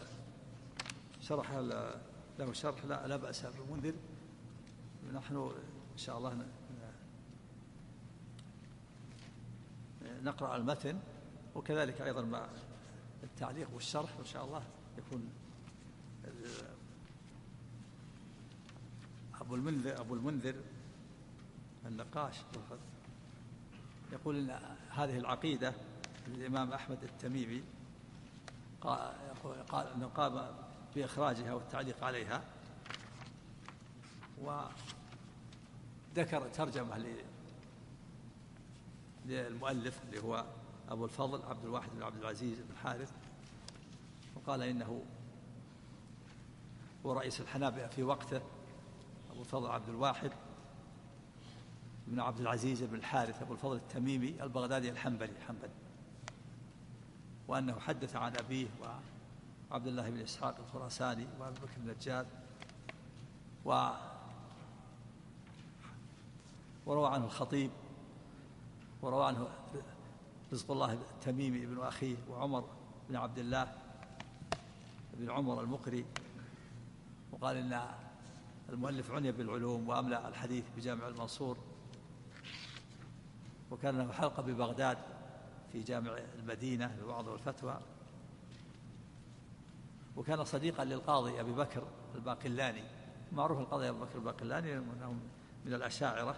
له شرح لا بأس بالمنذر. نحن إن شاء الله نقرأ المتن، وكذلك أيضا مع التعليق والشرح إن شاء الله يكون أبو المنذر النقاش يقول إن هذه العقيدة للإمام أحمد التميمي قال أنه قام بإخراجها والتعليق عليها، وذكر ترجمة للمؤلف اللي هو أبو الفضل عبد الواحد بن عبد العزيز بن حارث، وقال إنه هو رئيس الحنابلة في وقته، أبو الفضل عبد الواحد بن عبد العزيز بن الحارث أبو الفضل التميمي البغدادي الحنبلي، وأنه حدث عن أبيه وعبد الله بن إسحاق الخراساني وأبي بكر النجار، وروى عنه الخطيب، وروى عنه رزق الله التميمي ابن أخيه، وعمر بن عبد الله بن عمر المقري. وقال إن المؤلف عني بالعلوم وأملأ الحديث بجامع المنصور، وكان له حلقة ببغداد في جامع المدينة للوعظ والفتوى، وكان صديقا للقاضي أبي بكر الباقلاني، معروف القاضي أبي بكر الباقلاني أنه من الأشاعرة.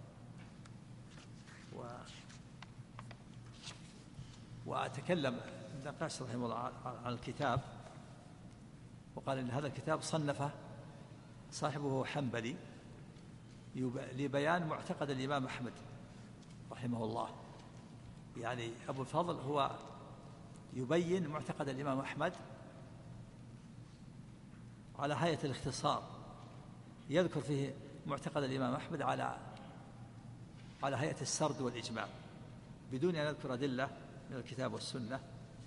وأتكلم النقاش رحمه الله عن الكتاب، وقال إن هذا الكتاب صنفه صاحبه حنبلي لبيان معتقد الإمام أحمد رحمه الله. يعني أبو الفضل هو يبين معتقد الإمام أحمد على هيئة الاختصار، يذكر فيه معتقد الإمام أحمد على هيئة السرد والإجمال بدون أن يذكر أدلة من الكتاب والسنة،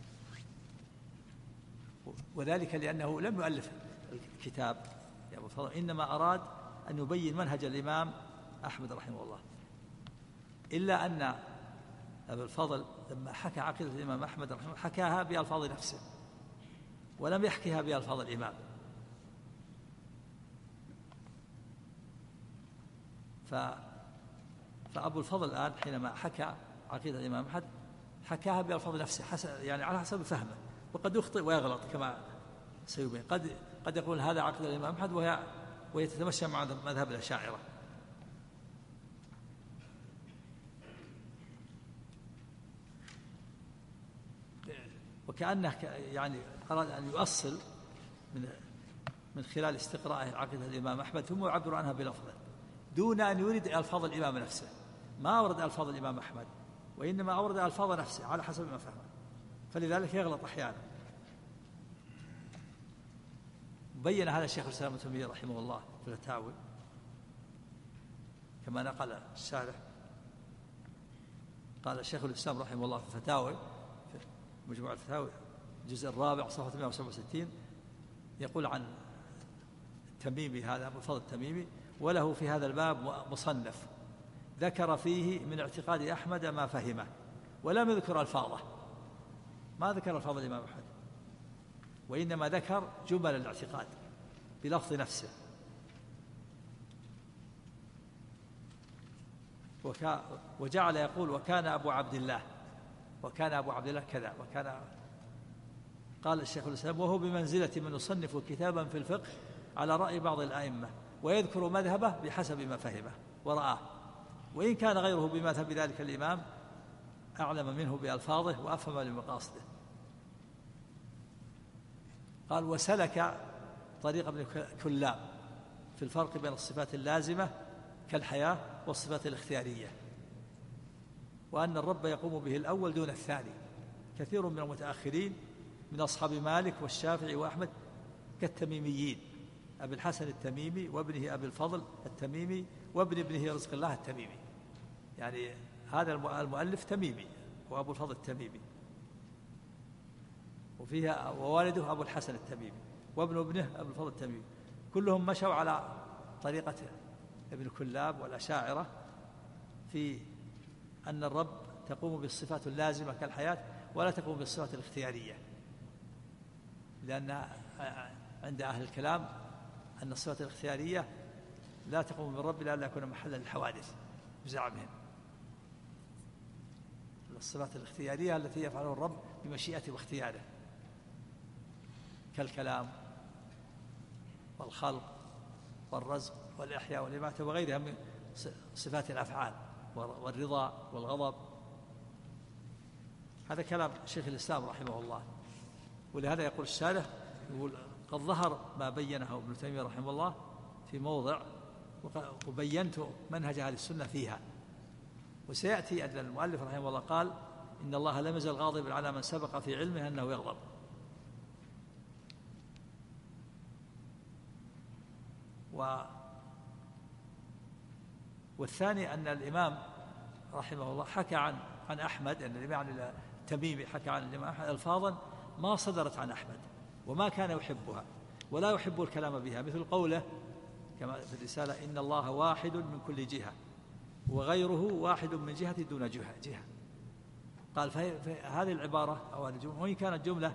وذلك لأنه لم يؤلف الكتاب يا أبو الفضل، إنما أراد أن يبين منهج الإمام أحمد رحمه الله. إلا أن أبو الفضل لما حكى عقيدة الإمام أحمد رحمه الله حكاها بألفاظ نفسه ولم يحكيها بألفاظ الإمام. فأبو الفضل الآن حينما حكى عقيدة الإمام أحمد حكاها بألفاظ نفسه، يعني على حسب فهمه، وقد يخطئ ويغلط كما سيبين. قد يقول هذا عقيدة الإمام أحمد وهي تتمشى مع مذهب الأشاعرة. وكأنه يعني أراد أن يؤصل من خلال استقراءه عقيدة الإمام أحمد ثم يعبر عنها بلفظه دون أن يريد ألفاظ الإمام نفسه. ما أورد ألفاظ الإمام أحمد، وإنما أورد ألفاظ نفسه على حسب ما فهمه، فلذلك يغلط أحيانا. بين هذا الشيخ الإسلام ابن تيمية رحمه الله في الفتاوي كما نقل الشارح. قال الشيخ الإسلام رحمه الله في الفتاوي في مجموع الفتاوي الجزء الرابع صفحة 167 يقول عن التميمي هذا أبو الفضل التميمي: وله في هذا الباب مصنف ذكر فيه من اعتقاد أحمد ما فهمه ولم يذكر ألفاظه. ما ذكر ألفاظ الإمام أحمد، وإنما ذكر جمل الاعتقاد بلفظ نفسه. وجعل يقول وكان أبو عبد الله كذا، قال الشيخ الإسلام: وهو بمنزلة من يصنف كتابا في الفقه على رأي بعض الأئمة ويذكر مذهبه بحسب ما فهمه ورآه، وإن كان غيره بمذهب ذلك الإمام أعلم منه بألفاظه وأفهم لمقاصده. قال: وسلك طريق ابن كلاب في الفرق بين الصفات اللازمة كالحياة والصفات الاختيارية، وأن الرب يقوم به الأول دون الثاني. كثير من المتأخرين من أصحاب مالك والشافعي وأحمد كالتميميين، أبي الحسن التميمي وابنه أبي الفضل التميمي وابن ابنه رزق الله التميمي. يعني هذا المؤلف تميمي وأبو الفضل التميمي، وفيها ووالده أبو الحسن التميمي وابن ابنه أبو الفضل التميمي، كلهم مشوا على طريقة ابن كلاب والأشاعرة في أن الرب تقوم بالصفات اللازمة كالحياة ولا تقوم بالصفات الاختيارية، لأن عند أهل الكلام أن الصفات الاختيارية لا تقوم بالرب إلا أن يكون محلا للحوادث بزعمهم. الصفات الاختيارية التي يفعلها الرب بمشيئته واختياره كالكلام والخلق والرزق والإحياء والإماتة وغيرها من صفات الأفعال والرضا والغضب. هذا كلام شيخ الإسلام رحمه الله. ولهذا يقول الشارح يقول قد ظهر ما بينه ابن تيمية رحمه الله في موضع وبينت منهج أهل السنة فيها. وسيأتي أن المؤلف رحمه الله قال إن الله لم يزل غاضبا على من سبق في علمه أنه يغضب. والثاني أن الإمام رحمه الله حكى عن أحمد، أن الإمام التميمي حكى عن الإمام أحمد ألفاظا ما صدرت عن أحمد وما كان يحبها ولا يحب الكلام بها، مثل قوله كما في الرسالة إن الله واحد من كل جهة وغيره واحد من جهة دون جهة. قال فهذه العبارة أو الجملة وإن كانت جملة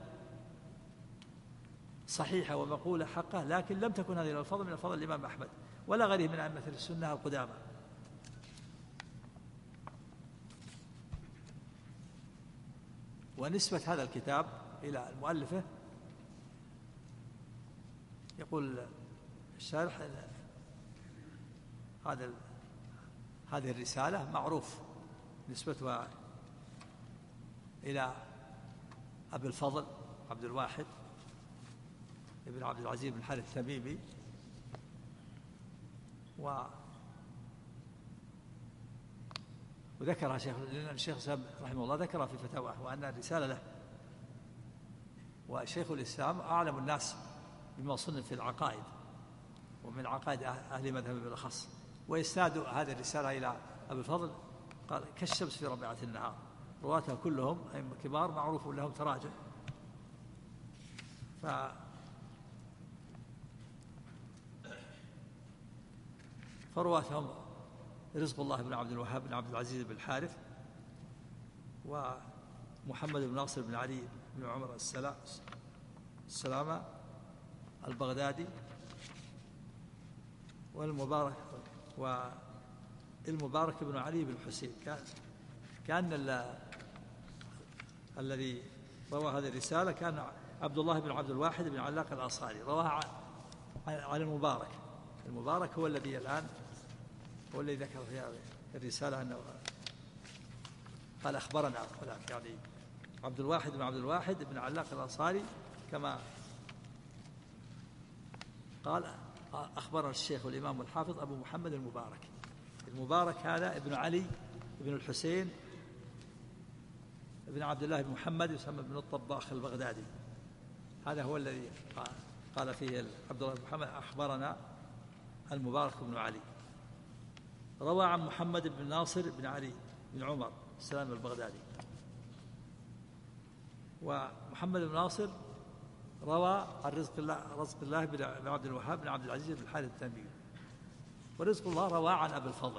صحيحة ومقولة حقة، لكن لم تكن هذه الألفاظ من ألفاظ الإمام أحمد ولا غيره من أئمة السنة القدامى. ونسبة هذا الكتاب إلى المؤلفة يقول الشارح هذه الرسالة معروف نسبتها إلى أبي الفضل عبد الواحد ابن عبد العزيز بن الحارث التميمي، وذكرها الشيخ رحمه الله ذكرها في فتاواه وأن الرسالة له. وشيخ الإسلام أعلم الناس بما صنف في العقائد ومن عقائد أهل مذهب بالأخص، وإسناد هذه الرسالة إلى أبي الفضل قال كالشمس في ربيعة النهار، رواتها كلهم أئمة كبار معروف لهم تراجم. فرواتهم رزق الله بن عبد الوهاب بن عبد العزيز بن الحارث ومحمد بن ناصر بن علي بن عمر السلامة البغدادي والمبارك بن علي بن حسين. كان الذي روى هذه الرسالة كان عبد الله بن عبد الواحد بن علاق الأنصاري، رواها عن المبارك هو الذي الآن هو الذي ذكر في الرسالة أنه قال أخبرنا فلان، يعني عبد الواحد بن عبد الواحد بن علاق الأنصاري كما قال أخبرنا الشيخ والإمام الحافظ أبو محمد المبارك هذا ابن علي بن الحسين ابن عبد الله بن محمد يسمى ابن الطباخ البغدادي. هذا هو الذي قال فيه عبد الله بن محمد أخبرنا المبارك بن علي. روى عن محمد بن ناصر بن علي بن عمر السلام البغدادي. ومحمد بن ناصر روى عن رزق الله بن عبد الوهاب بن عبد العزيز بن الحارث التميمي. ورزق الله روى عن أبي الفضل.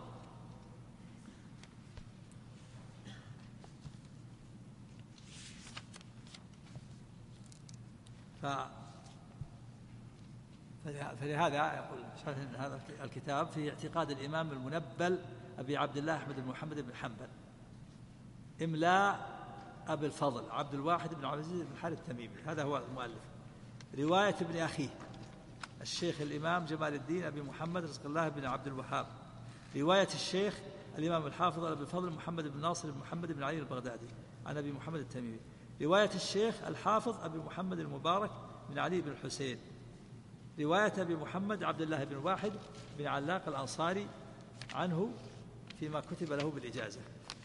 فلهذا يقول هذا الكتاب في اعتقاد الإمام المنبل أبي عبد الله أحمد بن محمد بن حنبل إملاء أبي الفضل عبد الواحد بن عبد العزيز بن الحارث التميمي. هذا هو المؤلف. رواية ابن أخيه الشيخ الإمام جمال الدين أبي محمد رزق الله بن عبد الوهاب. رواية الشيخ الإمام الحافظ أبي الفضل محمد بن ناصر بن محمد بن علي البغدادي عن أبي محمد التميمي. رواية الشيخ الحافظ أبي محمد المبارك بن علي بن الحسين. رواية أبي محمد عبد الله بن واحد بن علاق الأنصاري عنه فيما كتب له بالإجازة.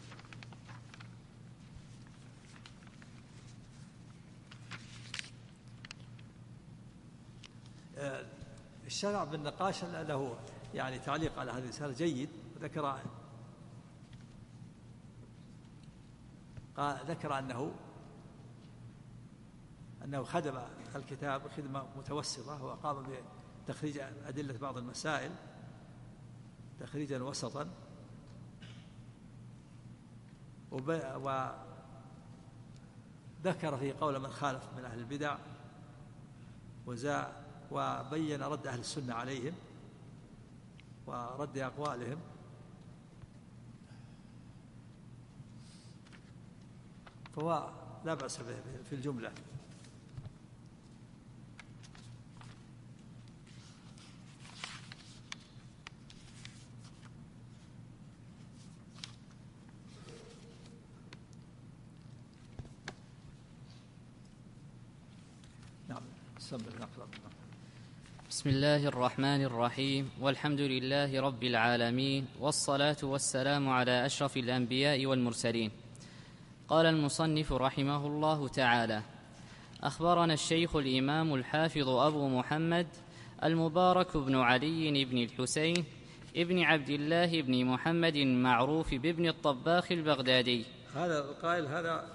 الشرع بالنقاش له يعني تعليق على هذه الرسالة جيد، ذكر أنه خدم الكتاب خدمة متوسطة وقام بتخريج أدلة بعض المسائل تخريجا وسطا، وذكر فيه قول من خالف من أهل البدع، وبين رد أهل السنة عليهم ورد أقوالهم. فهو لا بأس به في الجملة. نعم. بسم الله الرحمن الرحيم، والحمد لله رب العالمين، والصلاة والسلام على أشرف الأنبياء والمرسلين. قال المصنف رحمه الله تعالى: أخبرنا الشيخ الإمام الحافظ أبو محمد المبارك بن علي بن الحسين ابن عبد الله بن محمد المعروف بابن الطباخ البغدادي. هذا القائل هذا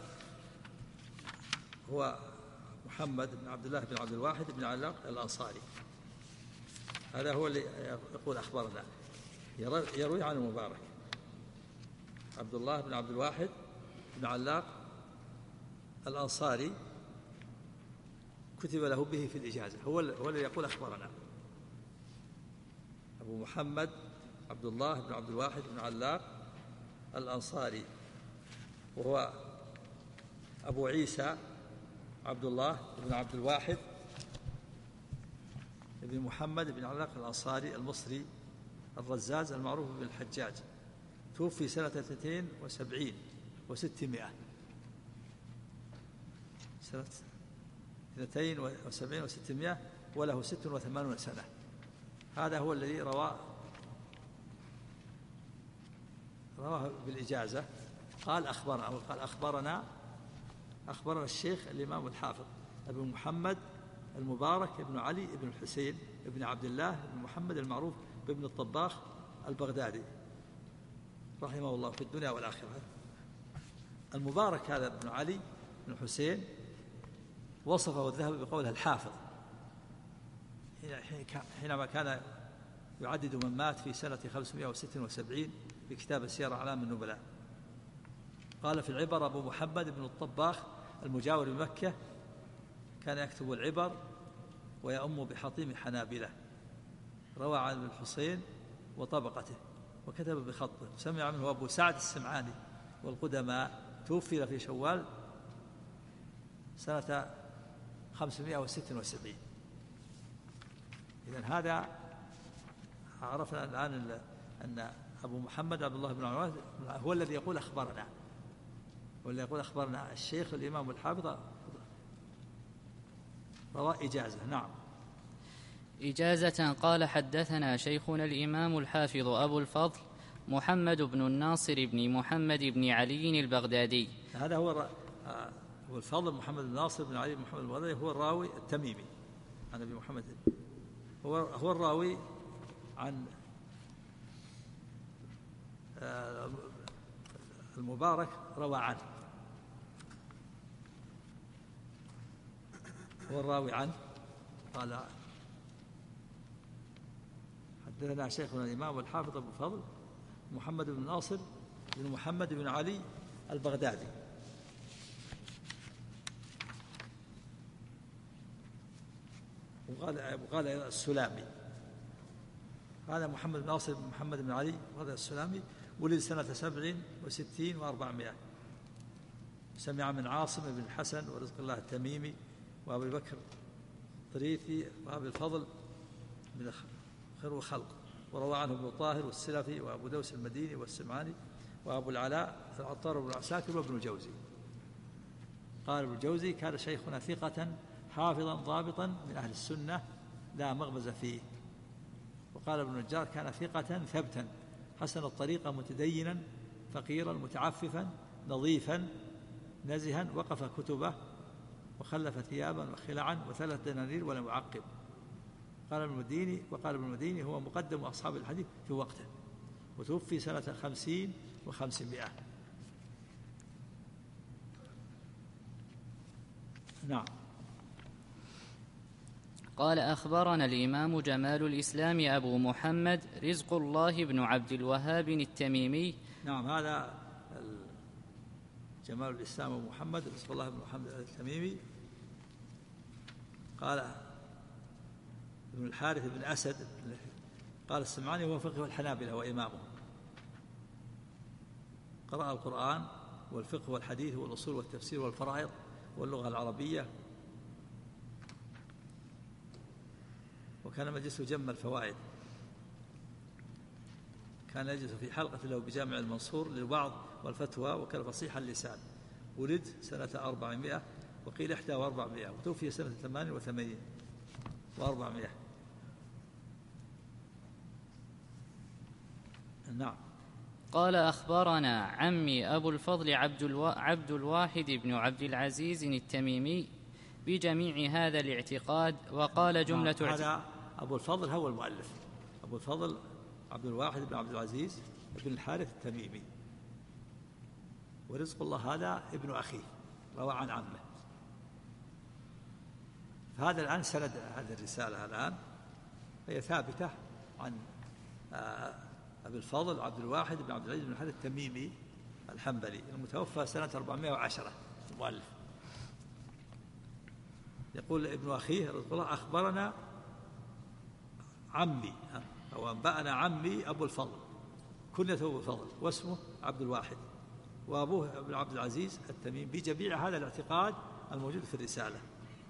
هو محمد بن عبد الله بن عبد الواحد بن علاق الأنصاري، هذا هو اللي يقول أخبرنا، يروي عن المبارك عبد الله بن عبد الواحد بن علاق الأنصاري، كتب له به في الإجازة، هو الذي يقول أخبرنا. أبو محمد عبد الله بن عبد الواحد بن علاق الأنصاري، وهو أبو عيسى عبد الله بن عبد الواحد بن محمد بن علاق الأنصاري المصري الرزاز المعروف بالحجاج، توفي سنة 72 و600، سنة 72 و600، وله 86 سنة. هذا هو الذي رواه بالإجازة. قال أخبرنا الشيخ الإمام الحافظ أبو محمد المبارك بن علي بن الحسين بن عبد الله بن محمد المعروف بابن الطباخ البغدادي رحمه الله في الدنيا والآخرة. المبارك هذا بن علي بن حسين وصفه الذهبي بقوله الحافظ، حينما كان يعدد من مات في سنة 576 في كتاب سير أعلام النبلاء. قال في العبر: أبو محمد بن الطباخ المجاور بمكة، كان يكتب العبر ويأم بحطيم حنابلة، روى عن الحسين وطبقته وكتب بخطه، سمع منه أبو سعد السمعاني والقدماء، توفي في شوال سنة 576. إذن هذا عرفنا الآن أن أبو محمد عبد الله بن عمر هو الذي يقول أخبرنا، والذي يقول أخبرنا الشيخ الإمام الحافظ رواه إجازة. نعم. إجازة. قال: حدثنا شيخنا الإمام الحافظ أبو الفضل محمد بن الناصر بن محمد بن علي البغدادي. هذا هو الفضل محمد بن الناصر بن علي بن محمد البغدادي، هو الراوي التميمي عن أبي محمد، هو الراوي عن المبارك، روى عنه، هو الراوي عنه. قال: حدثنا شيخنا الإمام الحافظ أبو الفضل محمد بن ناصر بن محمد بن علي البغدادي. وقال السلامي، هذا محمد بن ناصر بن محمد بن علي، وهذا السلامي ولد سنة 67 و400، سمع من عاصم بن الحسن ورزق الله التميمي وأبي بكر الطريثي وأبي الفضل من خير وخلق، وروى عنه ابن طاهر والسلفي وأبو دوس المديني والسمعاني وأبو العلاء العطار بن عساكر وابن الجوزي. قال ابن الجوزي: كان شيخنا ثقة حافظا ضابطا من أهل السنة لا مغبز فيه. وقال ابن النجار: كان ثقة ثبتا حسن الطريقة متدينا فقيرا متعففا نظيفا نزها، وقف كتبه وخلف ثيابا وخلعا و3 دنانير ولم يعقب. وقال ابن المديني: هو مقدم أصحاب الحديث في وقته، وتوفي سنة 50 و500. نعم. قال أخبرنا الإمام جمال الإسلام أبو محمد رزق الله بن عبد الوهاب التميمي. نعم، هذا جمال الإسلام أبو محمد رزق الله بن محمد التميمي. قال ابن الحارث بن أسد قال السمعاني هو فقه الحنابلة وإمامه، قرأ القرآن والفقه والحديث والأصول والتفسير والفرائض واللغة العربية، وكان مجلسه جم الفوائد. كان يجلس في حلقة له بجامع المنصور للوعظ والفتوى، وكان فصيح اللسان. ولد سنة 400 وقيل 41، وتوفي سنة 88 و400. نعم. قال أخبرنا عمي أبو الفضل عبد الواحد بن عبد العزيز التميمي بجميع هذا الاعتقاد. وقال جملة هذا أبو الفضل هو المؤلف، أبو الفضل عبد الواحد بن عبد العزيز بن الحارث التميمي. ورزق الله هذا ابن أخيه روى عن عمه. فهذا الآن سند هذه الرسالة الآن هي ثابتة عن أبي الفضل عبد الواحد بن عبد العزيز بن الحارث التميمي الحنبلي المتوفى سنة 410 المؤلف. يقول ابن أخيه رزق الله أخبرنا عمي أو أنبأنا عمي أبو الفضل، كنيته أبو الفضل واسمه عبد الواحد، وأبوه ابن عبد العزيز التميمي بجميع هذا الاعتقاد الموجود في الرسالة.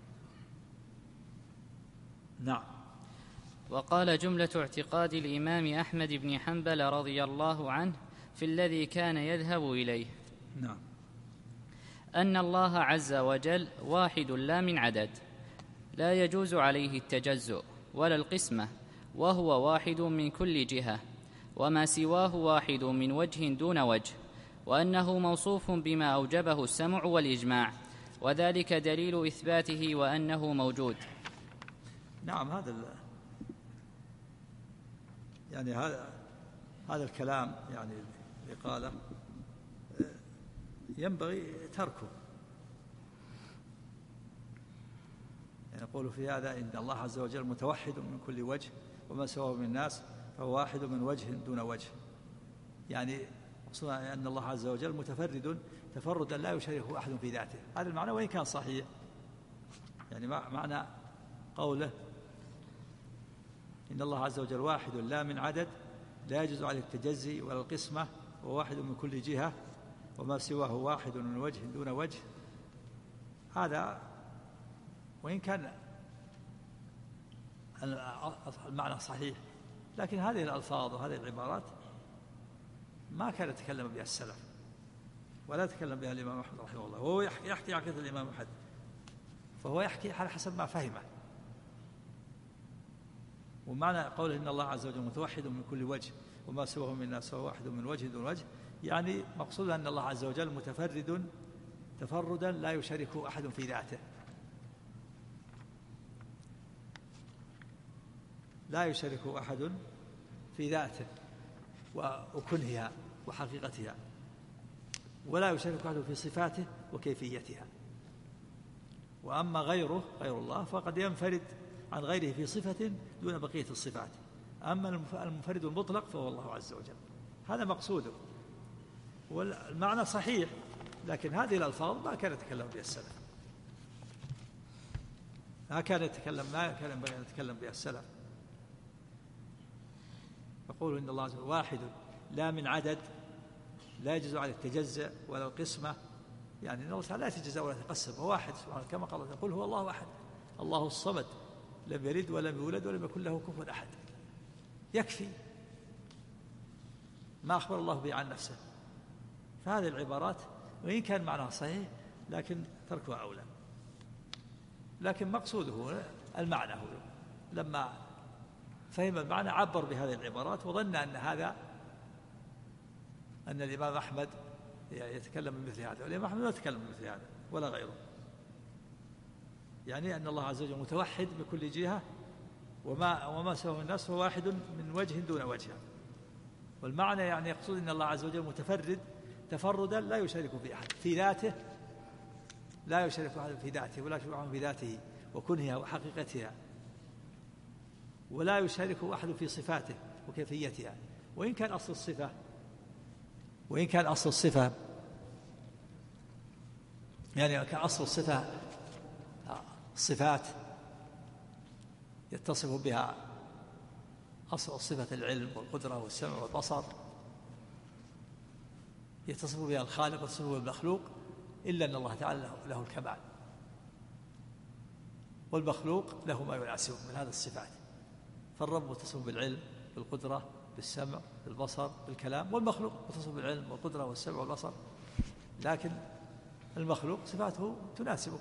نعم. وقال جملة اعتقاد الإمام أحمد بن حنبل رضي الله عنه في الذي كان يذهب إليه. نعم. أن الله عز وجل واحد لا من عدد، لا يجوز عليه التجزؤ ولا القسمة، وهو واحد من كل جهة، وما سواه واحد من وجه دون وجه، وأنه موصوف بما أوجبه السمع والإجماع، وذلك دليل إثباته وأنه موجود. نعم. يعني هذا الكلام يعني اللي قاله ينبغي تركه. يعني يقول في هذا إن الله عز وجل متوحد من كل وجه، وما سواه من الناس فهو واحد من وجه دون وجه. يعني خصوصا أن الله عز وجل متفرد تفردا لا يشاركه أحد في ذاته. هذا المعنى وإن كان صحيح، يعني معنى قوله إن الله عز وجل واحد لا من عدد، لا يجوز عليه التجزي ولا القسمة، وواحد من كل جهة، وما سواه واحد من وجه دون وجه. هذا وإن كان المعنى صحيح، لكن هذه الألفاظ وهذه العبارات ما كان يتكلم بها السلف، ولا يتكلم بها الإمام أحمد رحمه الله. وهو يحكي عقيدة الإمام أحمد، فهو يحكي على حسب ما فهمه. ومعنى قوله إن الله عز وجل متوحد من كل وجه، وما سواه من الناس فهو واحد من وجه دون وجه، يعني مقصود أن الله عز وجل متفرد تفردا لا يشارك أحد في ذاته، لا يشارك أحد في ذاته وكنهها وحقيقتها، ولا يشارك أحد في صفاته وكيفيتها. وأما غير الله فقد ينفرد عن غيره في صفة دون بقية الصفات. أما المنفرد المطلق فهو الله عز وجل. هذا مقصوده، والمعنى صحيح، لكن هذه الألفاظ ما كان يتكلم بها السلف، ما كان يتكلم بها السلف. يقول إن الله عز وجل واحد لا من عدد، لا يجوز عليه التجزء ولا القسمة، يعني الله تعالى لا يتجزأ ولا يتقسم، هو واحد سبحانه، كما قال يقول هو الله أحد الله الصمد لم يلد ولم يولد ولم يكن له كفوا أحد. يكفي ما أخبر الله به عن نفسه. فهذه العبارات وإن كان معناها صحيح لكن تركها أولى. لكن مقصوده المعنى، هو لما فهم المعنى عبر بهذه العبارات، وظن أن الإمام أحمد يتكلم بمثل هذا، والإمام أحمد لا يتكلم بمثل هذا ولا غيره. يعني أن الله عز وجل متوحد بكل جهة، وما سواه الناس فهو واحد من وجه دون وجه. والمعنى يعني يقصد أن الله عز وجل متفرد تفردا لا يشارك في أحد في ذاته، لا يشارك أحد في ذاته ولا يشارك أحد في ذاته وكنهها وحقيقتها. ولا يشاركه أحد في صفاته وكيفيتها. وإن كان أصل الصفة يعني كأصل الصفة الصفات يتصف بها أصل صفة العلم والقدرة والسمع والبصر، يتصف بها الخالق ويتصف بها المخلوق، إلا أن الله تعالى له الكمال، والمخلوق له ما يناسبه من هذه الصفات. فالرب متصف بالعلم بالقدرة بالسمع بالبصر بالكلام، والمخلوق متصف بالعلم والقدرة والسمع والبصر، لكن المخلوق صفاته تناسبه،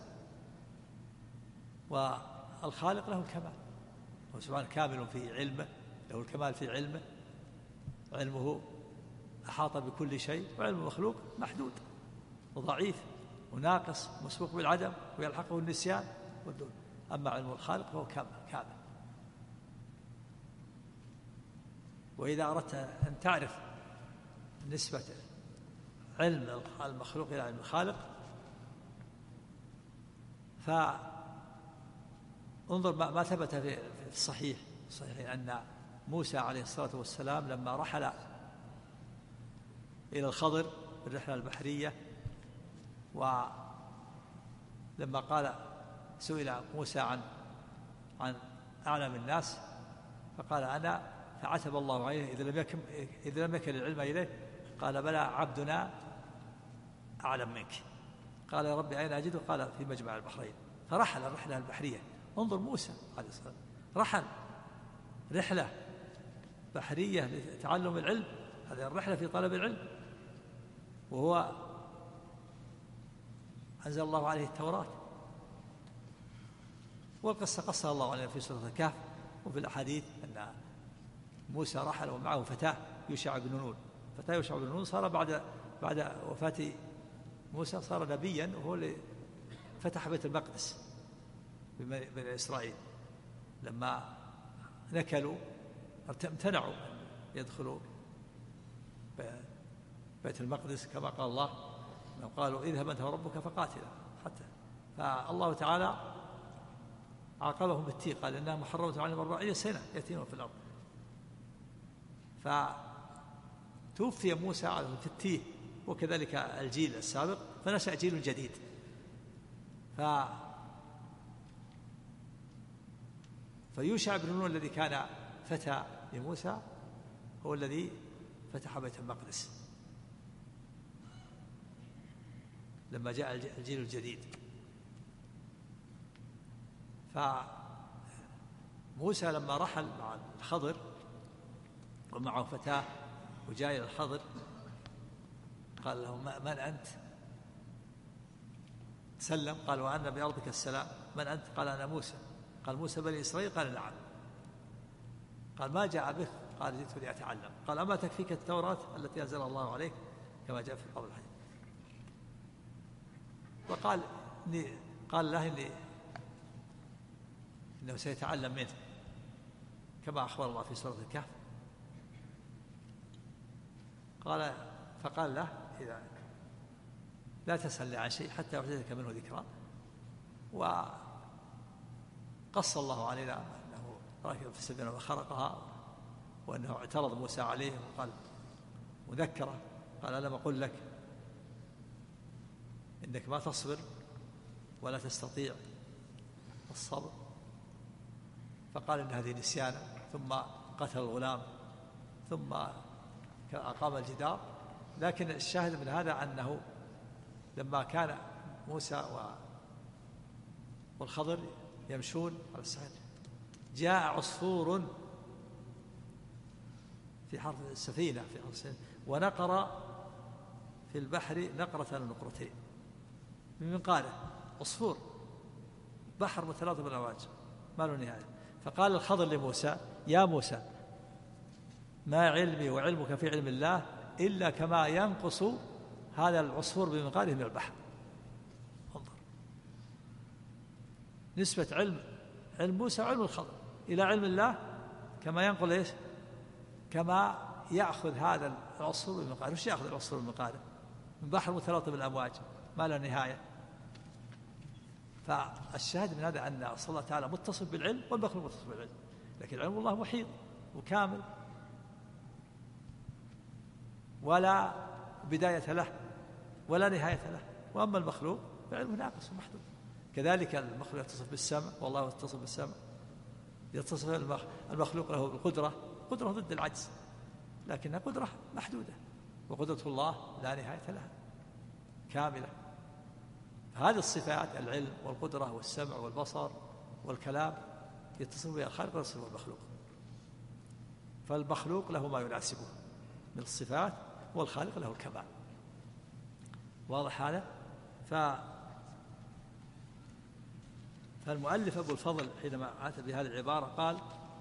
والخالق له الكمال. هو سبحانه كامل في علمه، له الكمال في علمه، علمه أحاط بكل شيء، وعلم المخلوق محدود وضعيف وناقص مسبوق بالعدم ويلحقه النسيان والدون. أما علم الخالق فهو كامل. وإذا أردت أن تعرف نسبة علم المخلوق إلى علم الخالق فانظر ما ثبت في الصحيح أن موسى عليه الصلاة والسلام لما رحل إلى الخضر في الرحلة البحرية، ولما سئل موسى عن أعلم الناس فقال أنا، فعتب الله عليه إذا لم يكن العلم إليه، قال بلى عبدنا أعلم منك. قال يا رب أين أجده؟ قال في مجمع البحرين. فرحل الرحلة البحرية. انظر موسى عليه الصلاة والسلام رحل رحلة بحرية لتعلم العلم، هذه الرحلة في طلب العلم، وهو أنزل الله عليه التوراة. والقصة قصها الله عليه في سورة الكهف وفي الأحاديث أن موسى رحل ومعه فتاه يوشع بن نون. فتاه يوشع بن نون صار بعد وفاة موسى صار نبيا، وهو اللي فتح بيت المقدس بني إسرائيل. لما نكلوا امتنعوا أن يدخلوا بيت المقدس كما قال الله، قالوا اذهب أنت وربك فقاتلا، حتى فالله تعالى عاقبهم بالتيه، قال إنها محرمة عليهم 40 سنة يتيمون في الأرض. فتوفي موسى في التيه، وكذلك الجيل السابق، فنشأ جيل جديد. فيوشع بن نون الذي كان فتى لموسى هو الذي فتح بيت المقدس لما جاء الجيل الجديد. فموسى لما رحل مع الخضر ومعه فتاه وجاء إلى الخضر قال له من أنت؟ سلم، قال وأنا بأرضك السلام. من أنت؟ قال أنا موسى. قال موسى بني إسرائيل؟ قال نعم. قال ما جاء به؟ قال جئت لأتعلم. قال أما تكفيك التوراة التي أنزل الله عليك كما جاء في بعض الحديث؟ وقال قال له إنه سيتعلم منه كما أخبر الله في سورة الكهف. فقال له إذا لا تسألني عن شيء حتى أحدثك منه ذكرى. وقص الله علينا أنه راكب في السفينة وخرقها، وأنه اعترض موسى عليه وقال وذكره، قال ألم أقل لك إنك ما تصبر ولا تستطيع الصبر؟ فقال إن هذه نسيانا، ثم قتل الغلام، ثم أقام الجدار. لكن الشاهد من هذا أنه لما كان موسى والخضر يمشون على الساحل، جاء عصفور في حرف السفينة ونقر في البحر نقرة نقرتين من منقاره. عصفور بحر متلاطم بالأمواج ما له نهاية. فقال الخضر لموسى يا موسى ما علمي وعلمك في علم الله إلا كما ينقص هذا العصفور بمنقاره من البحر. انظر نسبة علم موسى وعلم الخضر إلى علم الله كما ينقل إيش؟ كما يأخذ هذا العصفور بمنقاره. وش يأخذ العصفور بمنقاره؟ من بحر متلاطم بالأمواج ما له نهاية. فالشاهد من هذا أن الله تعالى متصف بالعلم والمخلوق متصف بالعلم، لكن علم الله محيط وكامل ولا بداية له ولا نهاية له. وأما المخلوق فعلمه ناقص ومحدود. كذلك المخلوق يتصف بالسمع، والله يتصف بالسمع. يتصف المخلوق له بالقدرة، قدرة ضد العجز، لكنها قدرة محدودة، وقدرة الله لا نهاية لها كاملة. هذه الصفات العلم والقدرة والسمع والبصر والكلام يتصف بها الخالق ويتصف بها المخلوق. فالمخلوق له ما يناسبه من الصفات، والخالق له الكمال. واضح هذا؟ فالمؤلف أبو الفضل حينما أتى بهذه العبارة قال: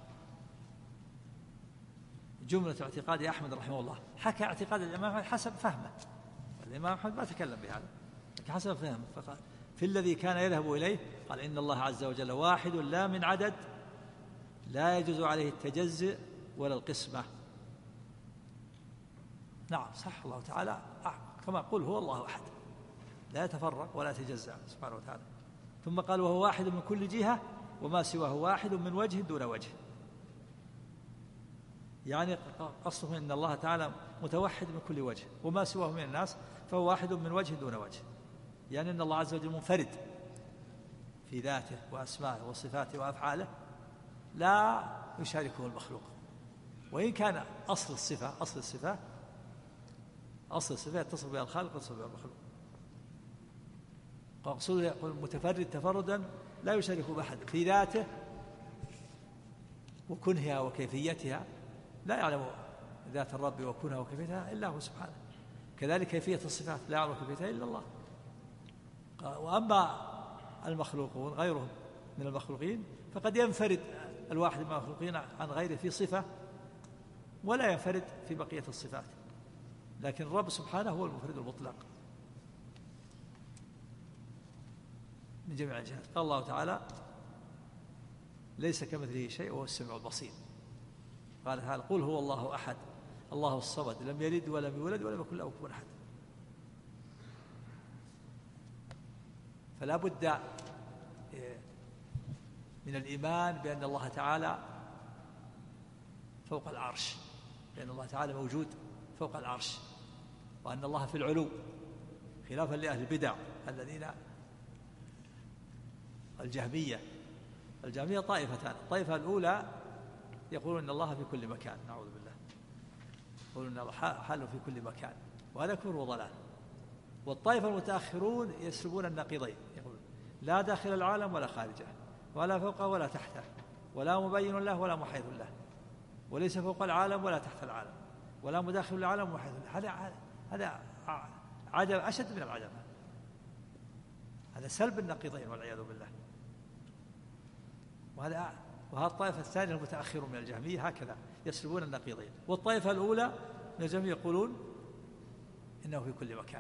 جملة اعتقاد أحمد رحمه الله. حكى اعتقاد الإمام أحمد حسب فهمه، والإمام أحمد ما تكلم بهذا لكن حسب فهمه. فقال في الذي كان يذهب إليه قال: إن الله عز وجل واحد لا من عدد، لا يجوز عليه التجزئ ولا القسمة. نعم صح، الله تعالى كما قل هو الله أحد، لا يتفرق ولا يتجزأ سبحانه وتعالى. ثم قال: وهو واحد من كل جهة، وما سواه واحد من وجه دون وجه. يعني قصده أن الله تعالى متوحد من كل وجه، وما سواه من الناس فهو واحد من وجه دون وجه. يعني أن الله عز وجل منفرد في ذاته وأسمائه وصفاته وأفعاله، لا يشاركه المخلوق. وإن كان أصل الصفة يتصل بها الخالق ويتصل بها المخلوق. ومقصوده يقول متفرد تفردا لا يشاركه أحد في ذاته وكنهها وكيفيتها، لا يعلم ذات الرب وكنها وكيفيتها إلا هو سبحانه. كذلك كيفية الصفات لا يعلم كيفيتها إلا الله. وأما المخلوقون غيرهم من المخلوقين فقد ينفرد الواحد من المخلوقين عن غيره في صفة ولا ينفرد في بقية الصفات، لكن الرب سبحانه هو المنفرد المطلق من جميع الجهات. قال الله تعالى: ليس كمثله شيء وهو السميع البصير. قال تعالى: قل هو الله أحد الله الصمد لم يلد ولم يولد ولم يكن له كفوا أحد. فلا بد من الإيمان بأن الله تعالى فوق العرش، لأن الله تعالى موجود فوق العرش، وأن الله في العلو، خلافا لأهل البدع الذين الجهمية طائفتان. الطائفة الأولى يقولون أن الله في كل مكان، نعوذ بالله، يقولون أن الله حاله في كل مكان، وهذا كفر وضلال. والطائفة المتأخرون يسلبون النقيضين، يقولون لا داخل العالم ولا خارجه، ولا فوقه ولا تحته، ولا مبين له ولا محيط له، وليس فوق العالم ولا تحت العالم، ولا مداخل العالم ومحيط له. هذا عجب أشد من العجب، هذا سلب النقيضين والعياذ بالله. وهذا الطائفة الثانية المتأخرون من الجهمية هكذا يسلبون النقيضين. والطائفة الأولى من الجهمية يقولون إنه في كل مكان.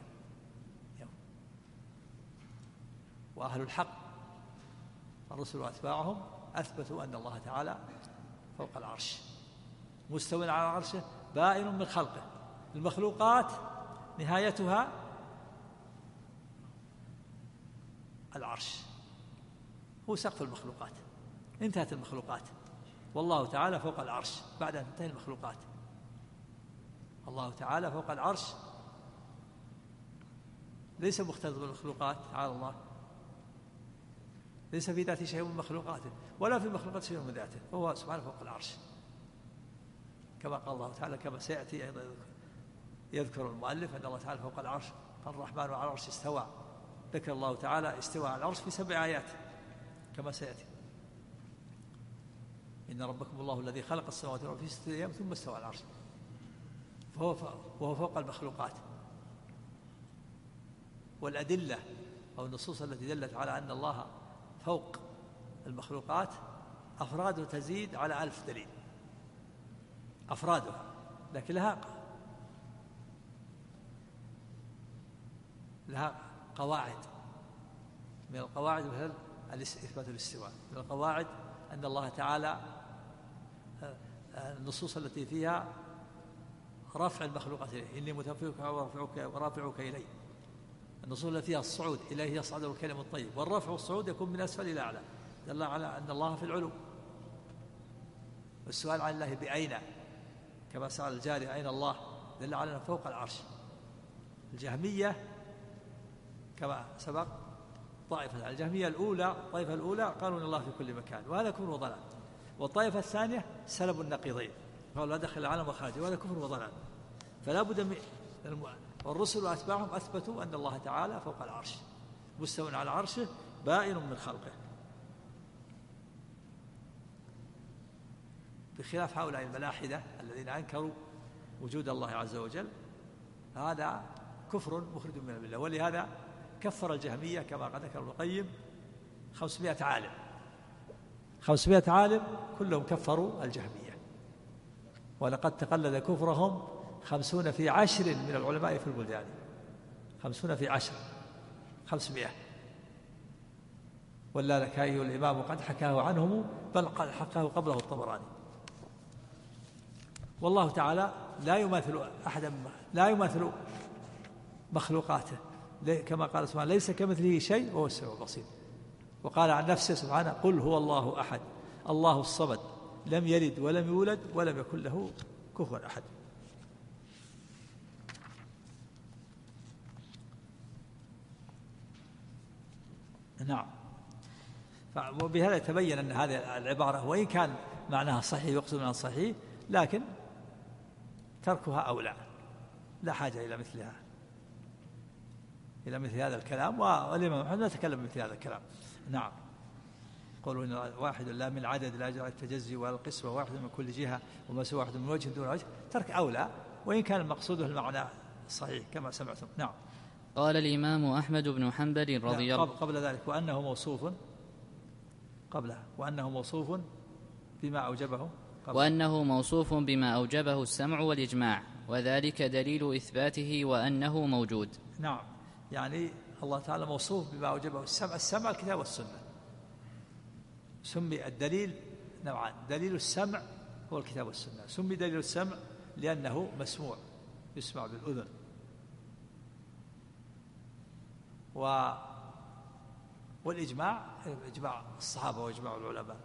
وأهل الحق الرسل وأتباعهم أثبتوا أن الله تعالى فوق العرش مستوٍ على عرشه بائن من خلقه. المخلوقات نهايتها العرش، هو سقف المخلوقات، انتهت المخلوقات، والله تعالى فوق العرش بعد أن تنتهي المخلوقات. الله تعالى فوق العرش ليس مختلط بالمخلوقات، تعالى الله، ليس في ذاته شيء من مخلوقاته ولا في المخلوقات شيء من ذاته، فهو سبحانه فوق العرش كما قال الله تعالى، كما سيأتي أيضا يذكر المؤلف أن الله تعالى فوق العرش. قال الرحمن على العرش استوى، ذكر الله تعالى استوى على العرش في 7 آيات كما سيأتي. إن ربكم الله الذي خلق السماوات والأرض في 6 أيام ثم استوى على العرش، وهو فوق المخلوقات. والأدلة أو النصوص التي دلت على أن الله فوق المخلوقات أفراده تزيد على 1000 دليل، أفرادها، لكن لها قواعد. من القواعد مثل إثبات الاستواء، من القواعد أن الله تعالى النصوص التي فيها رفع المخلوقات إليه، إني متوفيك ورافعك إلي. النصوص التي فيها الصعود إليه يصعد الكلم الطيب، والرفع والصعود يكون من أسفل إلى أعلى، دل على أن الله في العلو. والسؤال عن الله بأين، كما سأل الجاري أين الله، دل على أنه فوق العرش. الجهمية كما سبق طائفة، الجهمية الطائفة الأولى قالوا إن الله في كل مكان، وهذا كفر وضلال. والطائفة الثانية سلبوا النقيضين، قالوا لا دخل العالم وخارجه، وهذا كفر وضلال. فلا بد من والرسل وأتباعهم أثبتوا أن الله تعالى فوق العرش مستوٍ على عرشه بائن من خلقه، بخلاف هؤلاء الملاحدة الذين أنكروا وجود الله عز وجل. هذا كفر مخرج من الملة. ولهذا كفر الجهمية كما قد ذكر ابن القيم 500 عالم، 500 عالم كلهم كفروا الجهمية، ولقد تقلد كفرهم 50 في 10 من العلماء في البلدان، 50 في 10 500. واللالكائي الإمام قد حكاه عنهم، بل قد حكاه قبله الطبراني. والله تعالى لا يماثل أحدا، لا يماثل مخلوقاته، كما قال سبحانه ليس كمثله شيء وهو السميع البصير. وقال عن نفسه سبحانه قل هو الله أحد الله الصمد لم يلد ولم يولد ولم يكن له كفوا أحد. نعم. وبهذا يتبين أن هذه العبارة وإن كان معناها صحيح يقصد منها صحيح، لكن تركها أولى، لا حاجة إلى مثلها، إلى مثل هذا الكلام. والإمام محمد لا تكلم مثل هذا الكلام. نعم. قولوا إن واحد لا من العدد لا يجعل التجزي ولا القسمة، واحد من كل جهة وما سوى واحد من وجه دون وجه، ترك أولى وإن كان المقصود المعنى صحيح كما سمعتم. نعم. قال الإمام أحمد بن حنبل رضي الله قبل ذلك وأنه موصوف قبله وأنه موصوف بما أوجبه وأنه موصوف بما أوجبه السمع والإجماع، وذلك دليل إثباته وأنه موجود. نعم. يعني الله تعالى موصوف بما أوجبه السمع الكتاب والسنة. سمي الدليل نوعان، دليل السمع هو الكتاب والسنة. سمي دليل السمع لأنه مسموع، يسمع بالأذن. والإجماع إجماع الصحابة وإجماع العلماء.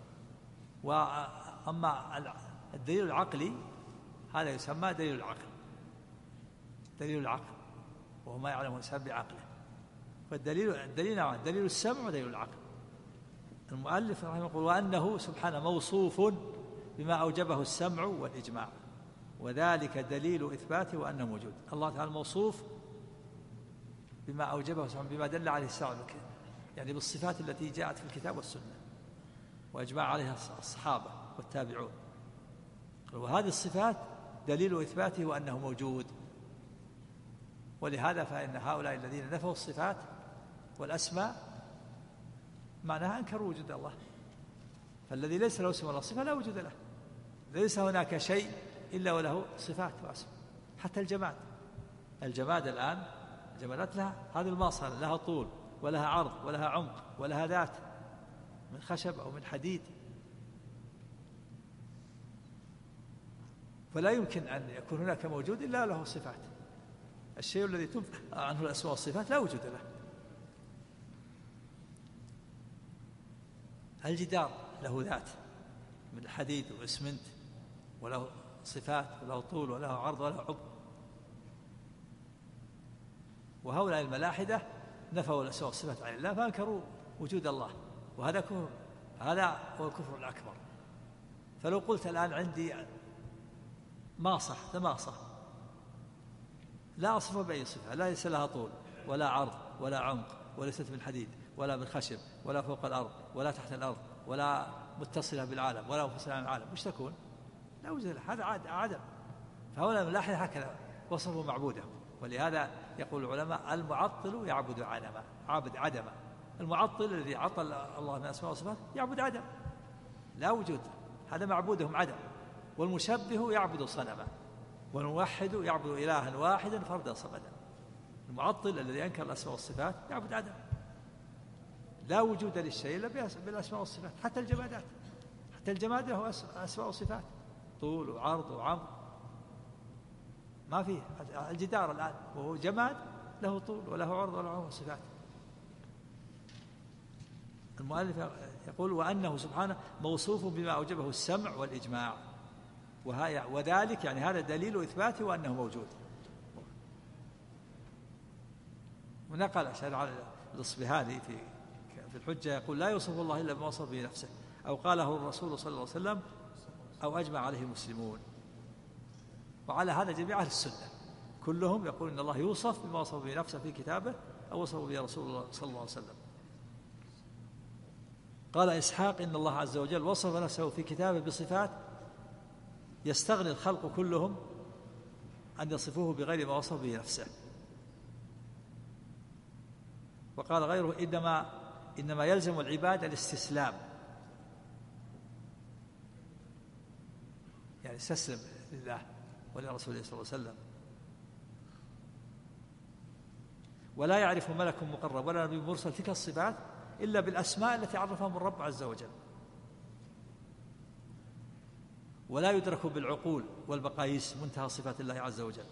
وأما الدليل العقلي هذا يسمى دليل العقل، دليل العقل وهو ما يعلم الإنسان بعقله. فالدليل نوعان، دليل السمع ودليل العقل. المؤلف رحمه الله يقول وأنه سبحانه موصوف بما أوجبه السمع والإجماع، وذلك دليل إثباته وأنه موجود. الله تعالى موصوف بما أوجبه السمع، بما دل عليه السمع، يعني بالصفات التي جاءت في الكتاب والسنة وأجمع عليها الصحابة والتابعون. وهذه الصفات دليل إثباته وأنه موجود. ولهذا فإن هؤلاء الذين نفوا الصفات والأسماء معناها أنكروا وجود الله. فالذي ليس له اسم ولا صفة لا وجود له. ليس هناك شيء إلا وله صفات وأسماء. حتى الجماد الآن الجمادات لها هذه الماصة لها طول ولها عرض ولها عمق ولها ذات من خشب أو من حديد، فلا يمكن أن يكون هناك موجود إلا له صفات. الشيء الذي تنفى عنه الأسماء والصفات لا وجود له. الجدار له ذات من الحديد والإسمنت وله صفات وله طول وله عرض وله عمق. وهؤلاء الملاحدة نفوا الأسماء والصفات عن الله فأنكروا وجود الله، وهذا كفر، هذا هو الكفر الأكبر. فلو قلت الآن عندي ماصة لا أصفها بأي صفة، لا ليس لها طول ولا عرض ولا عمق وليست من حديد ولا من خشب ولا فوق الأرض ولا تحت الأرض ولا متصلة بالعالم ولا منفصلة عن العالم، وش تكون؟ لا وجود لها، هذا عدم. فهؤلاء الملاحدة هكذا وصفوا معبوده. ولهذا يقول العلماء المعطل يعبد عدما. المعطل الذي عطل الله من أسماء وصفات يعبد عدم، لا وجود، هذا معبودهم عدم. والمشبه يعبد صنما، والموحد يعبد إلها واحدا فردا صمدا. المعطل الذي أنكر الأسماء والصفات يعبد عدم، لا وجود للشيء إلا بالأسماء والصفات. حتى الجماد له أسماء وصفات، طول وعرض وعمق، ما فيه. الجدار الآن وهو جماد له طول وله عرض وله عمق وصفات. المؤلف يقول وأنه سبحانه موصوف بما أوجبه السمع والإجماع، وذلك يعني هذا دليل إثباته وأنه موجود. ونقل أشهد على الإصبهاني في الحجة يقول: لا يوصف الله إلا بما وصف به نفسه، أو قاله الرسول صلى الله عليه وسلم، أو أجمع عليه المسلمون. وعلى هذا جميع أهل السنة كلهم يقول إن الله يوصف بما وصف به نفسه في كتابه أو وصف به رسول الله صلى الله عليه وسلم. قال إسحاق: إن الله عز وجل وصف نفسه في كتابه بصفات يستغني الخلق كلهم أن يصفوه بغير ما وصف به نفسه. وقال غيره: إنما يلزم العباد الاستسلام، يعني استسلم لله ولرسوله صلى الله عليه وسلم. ولا يعرف ملك مقرب ولا نبي مرسل تلك الصفات إلا بالأسماء التي عرفهم الرب عز وجل، ولا يدرك بالعقول والمقاييس منتهى صفات الله عز وجل.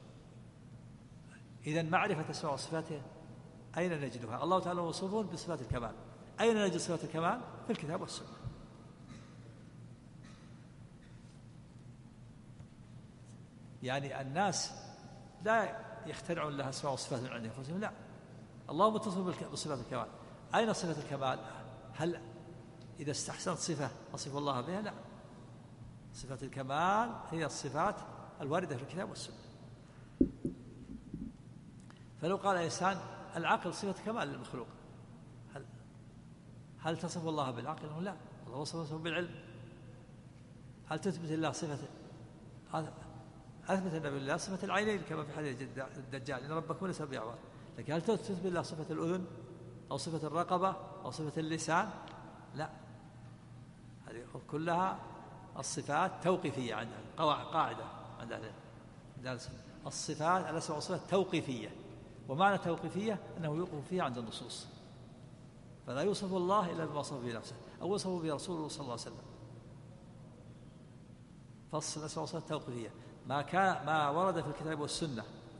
إذن معرفة أسماء وصفاته أين نجدها؟ الله تعالى وصفه بصفات الكمال. أين نجد صفات الكمال؟ في الكتاب والسنة. يعني الناس لا يخترعون لها أسماء وصفات من عند أنفسهم، لا، الله متصف بصفات الكمال. أين صفة الكمال؟ هل إذا استحسنت صفة أصف الله بها؟ لا، صفة الكمال هي الصفات الواردة في الكتاب والسنة. فلو قال إنسان العقل صفة كمال للمخلوق، هل تصف الله بالعقل؟ لا، الله وصفه بالعلم. هل تثبت الله صفة؟ أثبت النبي الله صفة العينين كما في حديث الدجال: إن ربكم ليس بأعور. لكن هل تثبت الله صفة الأذن أو صفة الرقبة أو صفة اللسان؟ لا، هذه كلها الصفات توقيفية عندنا، قاعدة عندنا الصفات الأسماء والصفات توقيفية. ومعنى توقيفية أنه يوقف فيها عند النصوص، فلا يوصف الله إلا بما وصف به نفسه أو وصفه به رسوله صلى الله عليه وسلم. فصل الأسماء والصفات توقيفية، ما ورد في الكتاب والسنة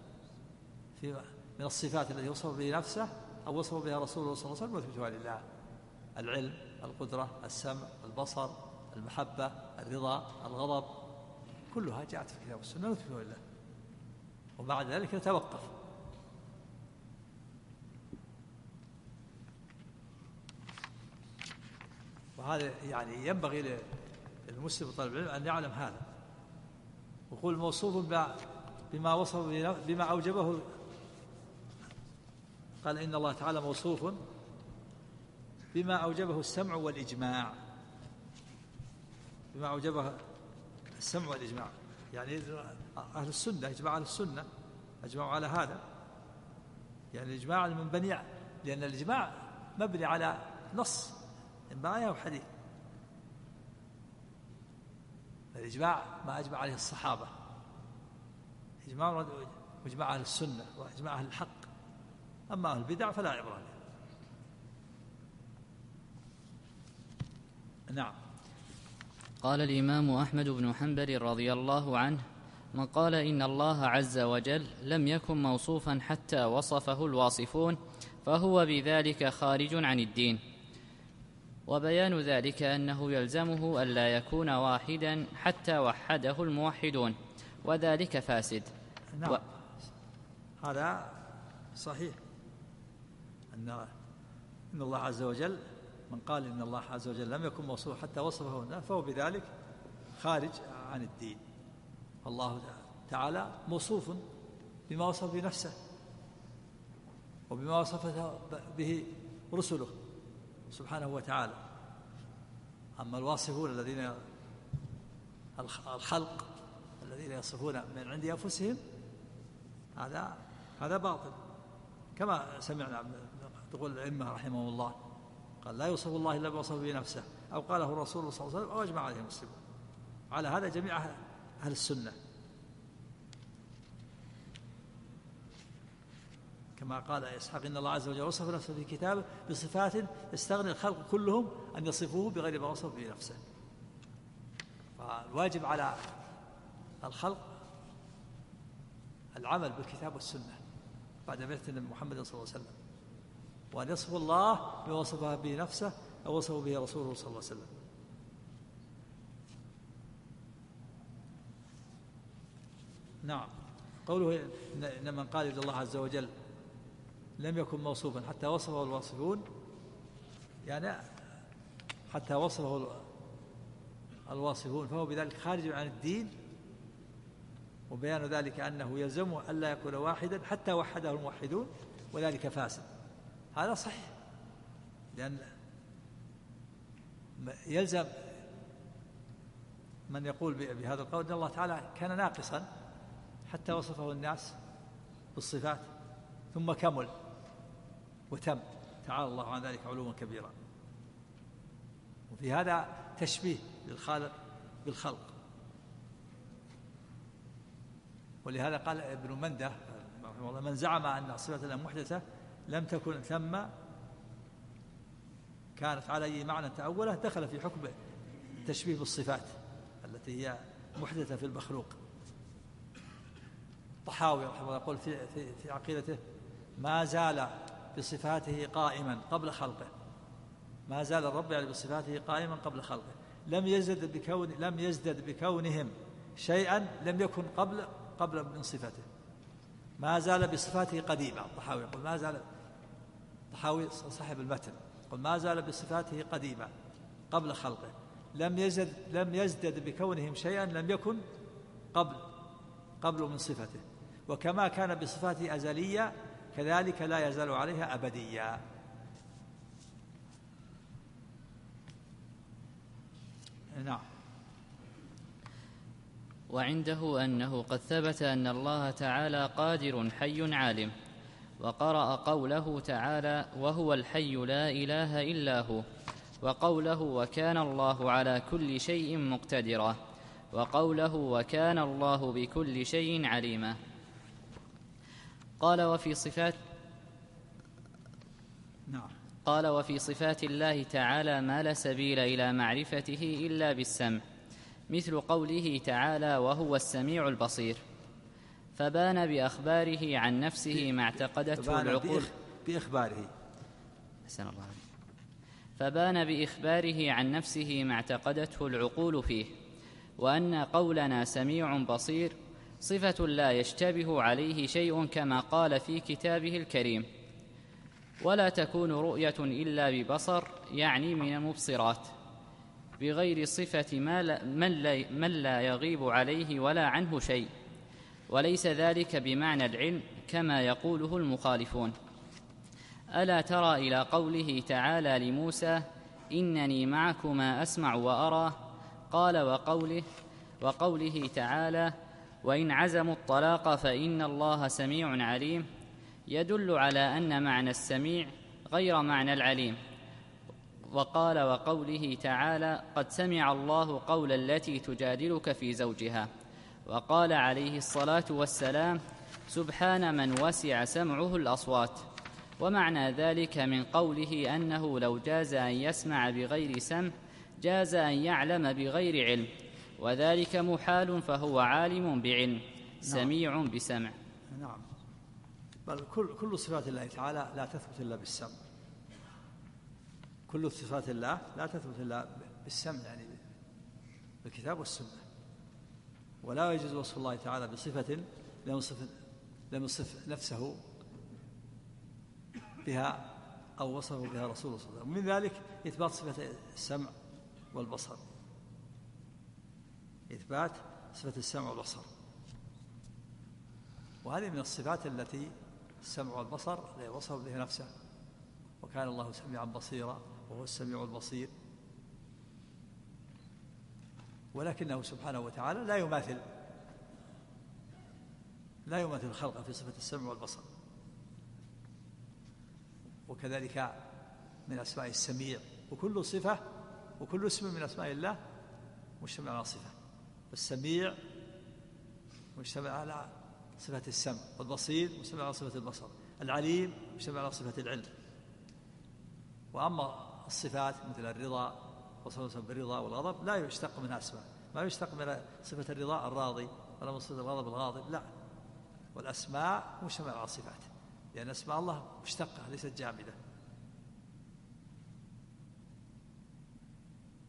من الصفات التي وصف به نفسه أو وصف بها رسوله صلى الله عليه وسلم وثبتها لله: العلم، القدرة، السمع، البصر، المحبة، الرضا، الغضب، كلها جاءت في الكتاب والسنة وثبتها لله. وبعد ذلك نتوقف. وهذا يعني ينبغي للمسلم وطالب العلم أن يعلم هذا. وقول موصوف بما وصف بما أوجبه. قال: إن الله تعالى موصوف بما أوجبه السمع والإجماع. بما أوجبه السمع والإجماع يعني أهل السنة، إجماع أهل السنة أجمعوا على هذا. يعني الإجماع المنبني، لأن الإجماع مبني على نص إما آية أو حديث. الإجماع ما أجمع عليه الصحابة، إجماع وإجماع أهل السنة وإجماع أهل الحق. أما أهل البدع فلا عبرة له. نعم. قال الإمام أحمد بن حنبل رضي الله عنه: من قال إن الله عز وجل لم يكن موصوفا حتى وصفه الواصفون فهو بذلك خارج عن الدين. وبيان ذلك أنه يلزمه ألا يكون واحدا حتى وحده الموحدون، وذلك فاسد. نعم. هذا صحيح أن الله عز وجل، من قال إن الله عز وجل لم يكن موصوفا حتى وصفه فهو بذلك خارج عن الدين. الله تعالى موصوف بما وصف بنفسه وبما وصف به رسله سبحانه وتعالى. أما الواصفون الذين الخلق الذين يصفون من عند أنفسهم هذا باطل، كما سمعنا تقول الأئمة رحمهم الله: قال: لا يوصف الله إلا بما وصف به نفسه، أو قاله الرسول صلى الله عليه وسلم، أو أجمع عليه المسلمون. على هذا جميع أهل السنة، كما قال إسحاق: إن الله عز وجل وصف نفسه في كتابه بصفات يستغني الخلق كلهم أن يصفوه بغير ما وصف به نفسه. فالواجب على الخلق العمل بالكتاب والسنة بعد بعثة النبي محمد صلى الله عليه وسلم، وأن يصف الله بما وصف به نفسه أو وصف به رسوله صلى الله عليه وسلم. نعم. قوله إن من قال إن الله عز وجل لم يكن موصوفا حتى وصفه الواصفون، يعني حتى وصفه الواصفون فهو بذلك خارج عن الدين، وبيان ذلك أنه يلزم ألا يكون واحدا حتى وحده الموحدون، وذلك فاسد. هذا صحيح، لأن يلزم من يقول بهذا القول أن الله تعالى كان ناقصا حتى وصفه الناس بالصفات ثم كمل وتم، تعالى الله عن ذلك علوا كبيرا. وفي هذا تشبيه للخالق بالخلق، ولهذا قال ابن منده رحمه الله: من زعم أن صفة الله محدثة لم تكن ثم كانت على أي معنى تأوله دخل في حكم التشبيه بالصفات التي هي محدثة في المخلوق. طحاوي رحمه الله يقول في عقيدته: ما زال بصفاته قائما قبل خلقه، ما زال الرب يعني بصفاته قائما قبل خلقه، لم يزدد بكونهم شيئا لم يكن قبل من صفته، ما زال بصفاته قديما. طحاوي يقول ما زال، طحاوي صاحب المتن يقول ما زال بصفاته قديما قبل خلقه، لم يزدد بكونهم شيئا لم يكن قبل من صفته، وكما كان بصفاته أزلية كذلك لا يزال عليها أبديا. نعم. وعنده أنه قد ثبت أن الله تعالى قادر حي عالم، وقرأ قوله تعالى: وهو الحي لا إله إلا هو، وقوله: وكان الله على كل شيء مقتدرا، وقوله: وكان الله بكل شيء عليما. قال: وفي صفات الله تعالى ما لا سبيل إلى معرفته إلا بالسمع، مثل قوله تعالى: وهو السميع البصير، فبان بإخباره عن نفسه ما اعتقدته العقول فبان بإخباره عن نفسه ما اعتقدته العقول فيه، وأن قولنا سميع بصير صفة لا يشتبه عليه شيء كما قال في كتابه الكريم: ولا تكون رؤية إلا ببصر، يعني من المبصرات، بغير صفة من لا يغيب عليه ولا عنه شيء، وليس ذلك بمعنى العلم كما يقوله المخالفون. ألا ترى إلى قوله تعالى لموسى: إنني معكما أسمع وأرى. قال: وقوله تعالى: وإن عزموا الطلاق فإن الله سميع عليم، يدل على أن معنى السميع غير معنى العليم. وقال: وقوله تعالى: قد سمع الله قول التي تجادلك في زوجها. وقال عليه الصلاة والسلام: سبحان من وسع سمعه الأصوات. ومعنى ذلك من قوله أنه لو جاز أن يسمع بغير سمع جاز أن يعلم بغير علم، وذلك محال، فهو عالم بعلم سميع بسمع. نعم. بل كل صفات الله تعالى لا تثبت إلا بالسمع، كل صفات الله لا تثبت إلا بالسمع، يعني بالكتاب والسنة. ولا يجوز وصف الله تعالى بصفة لم يصف نفسه بها أو وصفه بها رسوله صلى الله عليه وسلم. ومن ذلك إثبات صفة السمع والبصر، إثبات صفة السمع والبصر، وهذه من الصفات التي السمع والبصر لا وصف بها نفسه، وكان الله سميعا بصيرا وهو السميع البصير. ولكنه سبحانه وتعالى لا يماثل الخلق في صفة السمع والبصر. وكذلك من أسماء السميع، وكل صفة وكل اسم من أسماء الله مشتمل على صفة. فالسميع مشتمل على صفة السمع، والبصير مشتمل على صفة البصر، العليم مشتمل على صفة العلم. وأما الصفات مثل الرضا وصفة بالرضا والغضب لا يشتق منها أسماء، ما يشتق من صفة الرضا الراضي ولا من صفة الغضب الغاضب، لا. والأسماء مشتمل على صفات، لأن أسماء الله مشتقة ليست جامدة.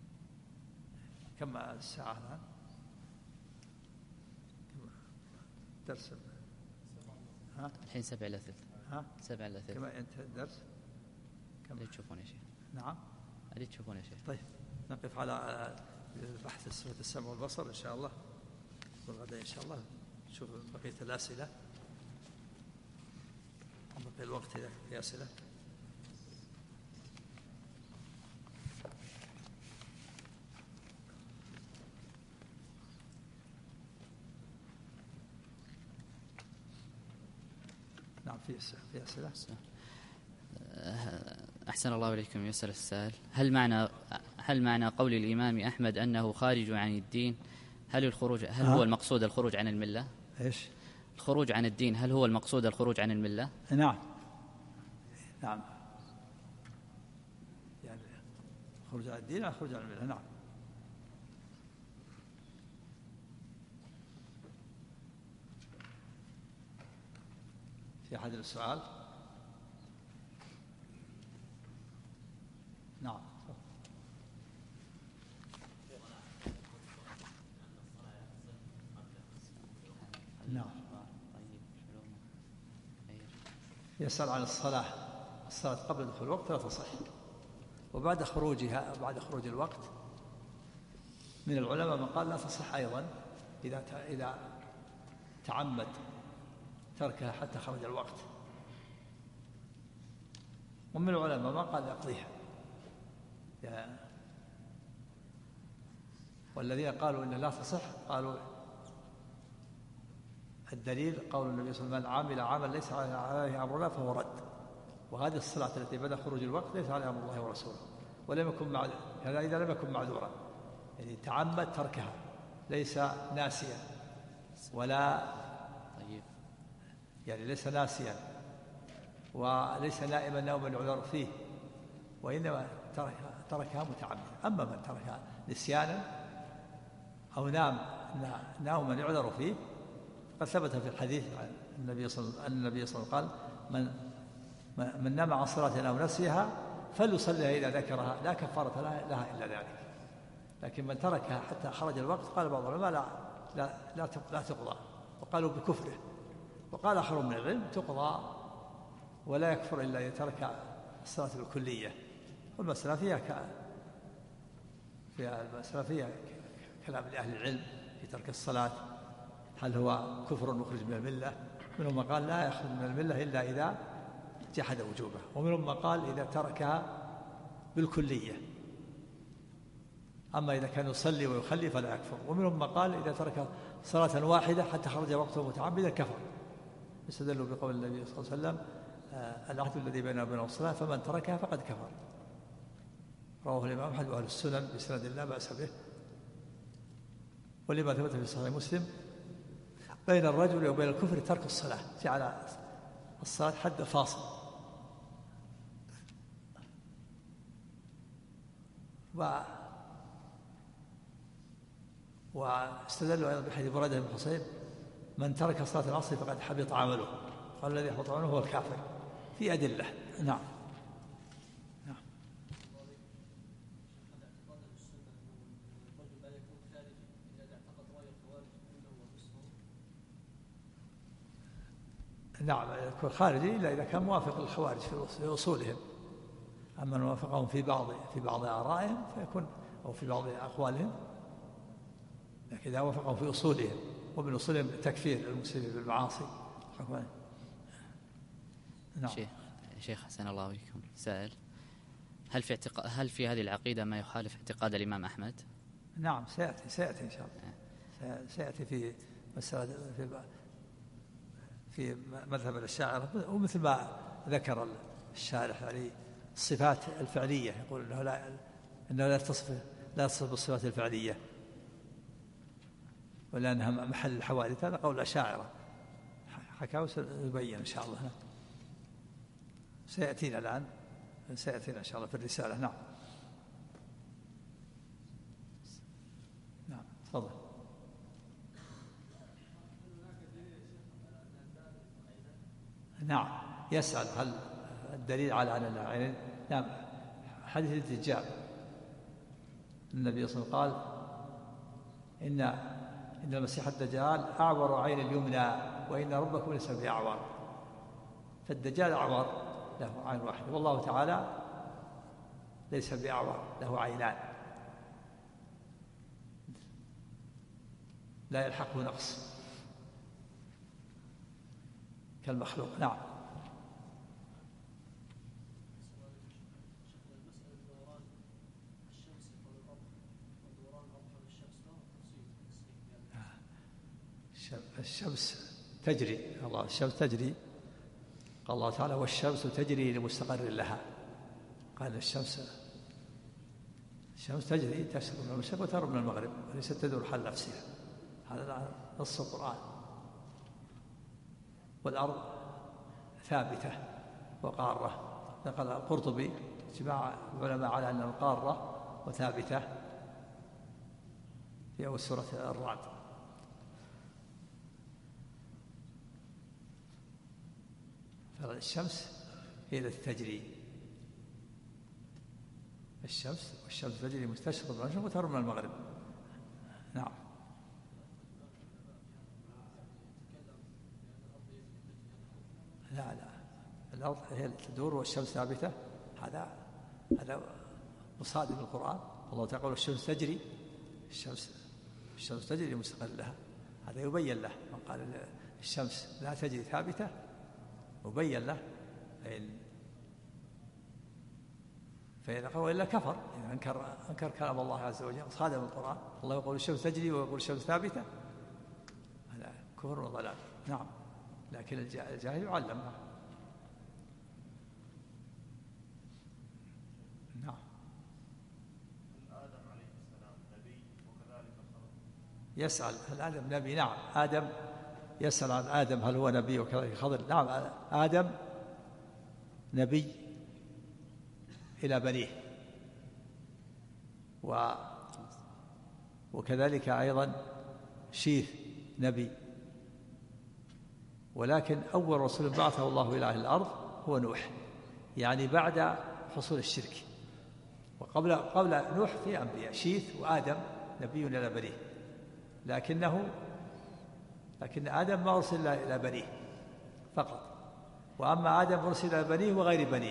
كم الساعة الآن؟ درس الحين 7:03. 7:03 كما أنت الدرس كم اللي تشوفون يا شيخ؟ نعم اللي تشوفون يا شيخ. طيب نقف على بحث صفة السمع والبصر إن شاء الله، والغدا إن شاء الله نشوف بقية الأسئلة، بقي الوقت في أسئلة. نعم في أسئلة. أحسن الله إليكم. يسأل السائل: هل معنى قول الإمام أحمد أنه خارج عن الدين، هل هو المقصود الخروج عن الملة؟ إيش؟ الخروج عن الدين، هل هو المقصود الخروج عن الملة؟ نعم يعني خروج عن الدين خروج عن الملة. نعم. في أحد السؤال؟ نعم. نعم. يسأل عن الصلاة قبل دخول الوقت لا تصح، وبعد خروجها بعد خروج الوقت من العلماء من قال لا تصح أيضا إذا تعمد تركها حتى خرج الوقت، ومن العلماء ما قال يقضيها. والذين قالوا إن لا تصح قالوا الدليل قول النبي صلى الله عليه وسلم: من عمل عمل ليس عليه أمرنا فهو رد. وهذه الصلاة التي بعد خروج الوقت ليس عليها أمر الله ورسوله، ولم يكن هذا إذا لم يكن معذورا، يعني تعمد تركها، ليس ناسيا ولا يعني ليس ناسيا وليس نائما نوما يعذر فيه، وإنما تركها متعمدا. أما من تركها نسيانا أو نوما يعذر فيه قد ثبت في الحديث عن النبي صلى الله عليه وسلم قال: من نام عن صلاة أو نسيها فليصليها إذا ذكرها لا كفارة لها إلا ذلك. لكن من تركها حتى خرج الوقت قال بعض العلماء لا تقضى، وقالوا بكفره، وقال آخر من العلم تقضى ولا يكفر إلا إذا ترك الصلاة بالكلية. والمسألة فيها كلام لأهل العلم في ترك الصلاة، هل هو كفر مخرج من الملة؟ منهم من قال لا يخرج من الملة إلا إذا جحد وجوبه، ومنهم من قال إذا تركها بالكلية، أما إذا كان يصلي ويخلي فلا يكفر. ومنهم من قال إذا ترك صلاة واحدة حتى خرج وقته متعمدا كفر، استدلوا بقول النبي صلى الله عليه وسلم: العهد الذي بيننا وبين الصلاة فمن تركها فقد كفر. رواه الإمام أحمد وأهل السنن بسند لا بأس به. ولما ثبت في صحيح مسلم: بين الرجل وبين الكفر ترك الصلاة، جعل الصلاة حد فاصل. واستدلوا أيضا بحديث بريدة بن حصين: من ترك صلاة العصر فقد حبط عمله، قال الذي يحبط عمله هو الكافر. في أدلة. نعم. نعم يكون خارجي إلا إذا كان موافق للخوارج في أصولهم. أما من وافقهم في بعض آرائهم فيكون، أو في بعض أقوالهم، لكن إذا وافقهم في أصولهم، ومن أصولهم تكفير المسلمين بالمعاصي. نعم. شيخ حسن الله عليكم، سائل: هل في هذه العقيدة ما يخالف اعتقاد الإمام أحمد؟ نعم سيأتي إن شاء الله، سيأتي في مسألة في مذهب الأشاعرة، ومثل ما ذكر الشارح يعني الصفات الفعلية، يقول إنه لا تصف بالصفات الفعلية، ولأنها محل الحوادث. هذا قول الأشاعرة حكاه، سيبين إن شاء الله. سيأتينا الآن، سيأتينا إن شاء الله في الرسالة. نعم. تفضل. نعم يسأل هل الدليل على أن العين. نعم حديث الدجال النبي صلى الله عليه وسلم قال: إن المسيح الدجال أعور عين اليمنى وإن ربكم ليس بأعور. فالدجال أعور له عين واحدة، والله تعالى ليس بأعور له عينان لا يلحقه نقص كالمخلوق. نعم. الشمس تجري، الله الشمس تجري، قال الله تعالى والشمس تجري لمستقر لها. قال الشمس تجري تسير من المشرق وتغرب من المغرب وليست تدور حال نفسها. هذا نص القرآن. والأرض ثابتة وقارة. نقل القرطبي اجماع العلماء على أن القارة وثابتة في أول سورة الرعد. فالشمس هي التي تجري، والشمس تجري مستشرق من المشرق وتغرب من المغرب. نعم. لا الأرض هي التي تدور والشمس ثابتة. هذا مصادم القرآن. الله تعالى الشمس تجري، الشمس تجري مستقر لها. هذا يبين له من قال الشمس لا تجري ثابتة، يبين له فإذا قال وإلا كفر، إذا أنكر كلام الله عز وجل صادم القرآن. الله يقول الشمس تجري ويقول الشمس ثابتة، هذا كفر وضلال. نعم. لكن الجاهل يعلم. نعم. آدم عليه السلام نبي وكذلك الخلق. يسأل هل آدم نبي؟ نعم. آدم يسأل عن آدم هل هو نبي وكذلك الخضر. نعم آدم نبي إلى بنيه، وكذلك أيضا شيث نبي. ولكن أول رسول بعثه الله إلى أهل الأرض هو نوح، يعني بعد حصول الشرك. وقبل نوح في أنبياء، شيث وآدم نبي إلى بنيه، لكن آدم ما أرسل إلى بنيه فقط، وأما آدم أرسل إلى بنيه وغير بنيه.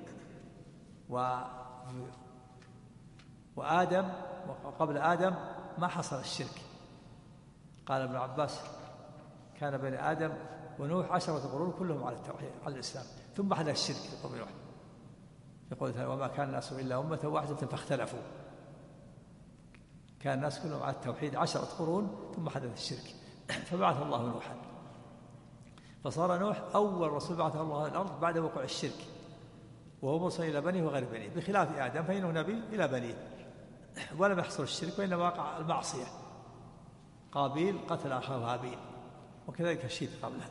وآدم وقبل آدم ما حصل الشرك. قال ابن عباس كان بين آدم ونوح 10 قرون كلهم على التوحيد على الإسلام، ثم حدث الشرك في قوم نوح. يقول وما كان الناس إلا أمة واحدة فاختلفوا. كان الناس كلهم على التوحيد 10 قرون ثم حدث الشرك فبعث الله نوحا، فصار نوح أول رسول بعثه الله إلى الأرض بعد وقوع الشرك، وهو مرسل إلى بنيه وغير بنيه، بخلاف آدم فإنه نبي إلى بنيه ولم يحصل الشرك وإنما وقع المعصية. قابيل قتل أخاه هابيل، وكذلك الشيث قبله.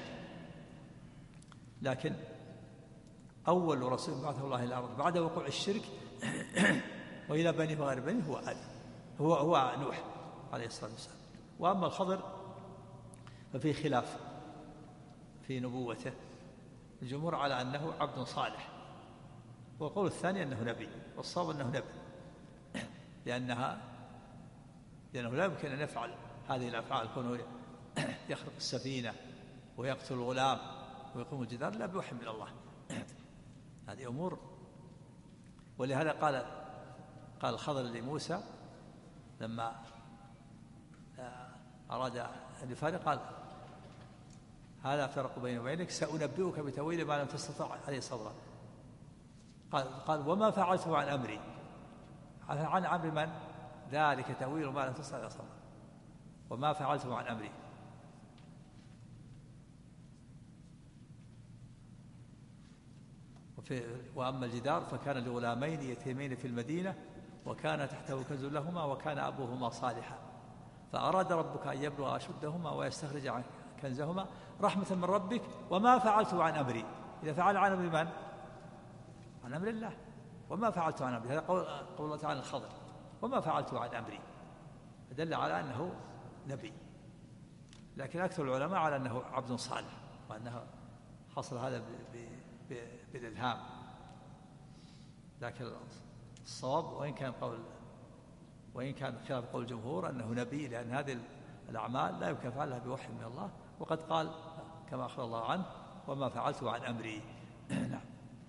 لكن أول رسول بعثه الله إلى الأرض بعد وقوع الشرك وإلى بنيه وغير بنيه هو آدم، هو نوح عليه الصلاة والسلام. وأما الخضر ففي خلاف في نبوته. الجمهور على أنه عبد صالح، والقول الثاني أنه نبي، والصواب أنه نبي، لأنه لا يمكن أن يفعل هذه الأفعال، كونه يخرق السفينة ويقتل الغلام ويقوم الجدار لا بوحي من الله. هذه أمور. ولهذا قال الخضر لموسى لما أراد أن يفارق، قال هذا فرق بيني وبينك، سأنبئك بتأويل ما لم تستطع عليه صبرا. قال وما فعلته عن أمري. عن أمر من؟ ذلك تأويل ما لم تستطع عليه صبرا، وما فعلته عن أمري. وأما الجدار فكان لغلامين يتيمين في المدينة وكان تحته كنز لهما وكان أبوهما صالحا فأراد ربك أن يبلغ أشدهما ويستخرج كنزهما رحمة من ربك وما فعلته عن أمري. إذا فعل عن أمر من؟ عن أمر الله. وما فعلته عن أمري، هذا قول الله تعالى الخضر، وما فعلته عن أمري، فدل على أنه نبي. لكن أكثر العلماء على أنه عبد صالح، وأنه حصل هذا بالإلهام. لكن الصواب وإن كان خلاف قول الجمهور أنه نبي، لأن هذه الأعمال لا يمكن فعلها بوحي من الله، وقد قال كما أخبر الله عنه وما فعلته عن أمري. نعم.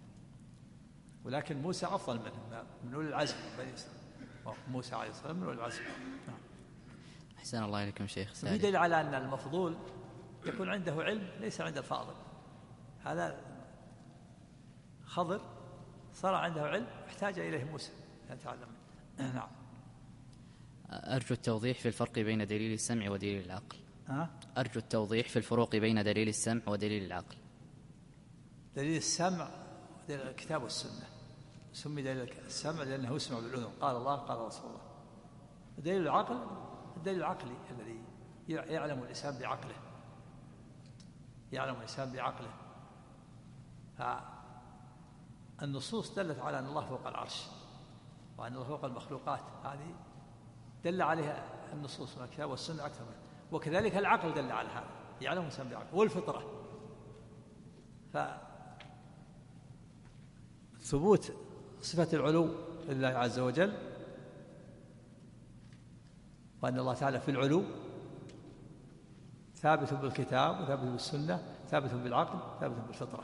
ولكن موسى أفضل من أولي العزم من بني إسرائيل. موسى عليه الصلاة والسلام من أولي العزم. نعم. أحسن الله إليكم شيخ. في دليل على أن المفضول يكون عنده علم ليس عند الفاضل. هذا خضر صار عنده علم احتاج إليه موسى يتعلم. نعم. أرجو التوضيح في الفرق بين دليل السمع ودليل العقل. أرجو التوضيح في الفروق بين دليل السمع ودليل العقل. دليل السمع دليل الكتاب والسنة، سمي دليل السمع لأنه يسمع بالأذن، قال الله قال رسول الله. دليل العقل الدليل العقلي الذي يعلم الإنسان بعقله، يعلم الإنسان بعقله. فالنصوص دلت على أن الله فوق العرش وأن الله فوق المخلوقات، هذه دل عليها النصوص من الكتاب والسنة أكثر منه. وكذلك العقل دل على هذا، يعلم الإنسان بعقله، والفطرة. فثبوت صفة العلو لله عز وجل وأن الله تعالى في العلو ثابت بالكتاب وثابت بالسنة، ثابت بالعقل، ثابت بالفطرة.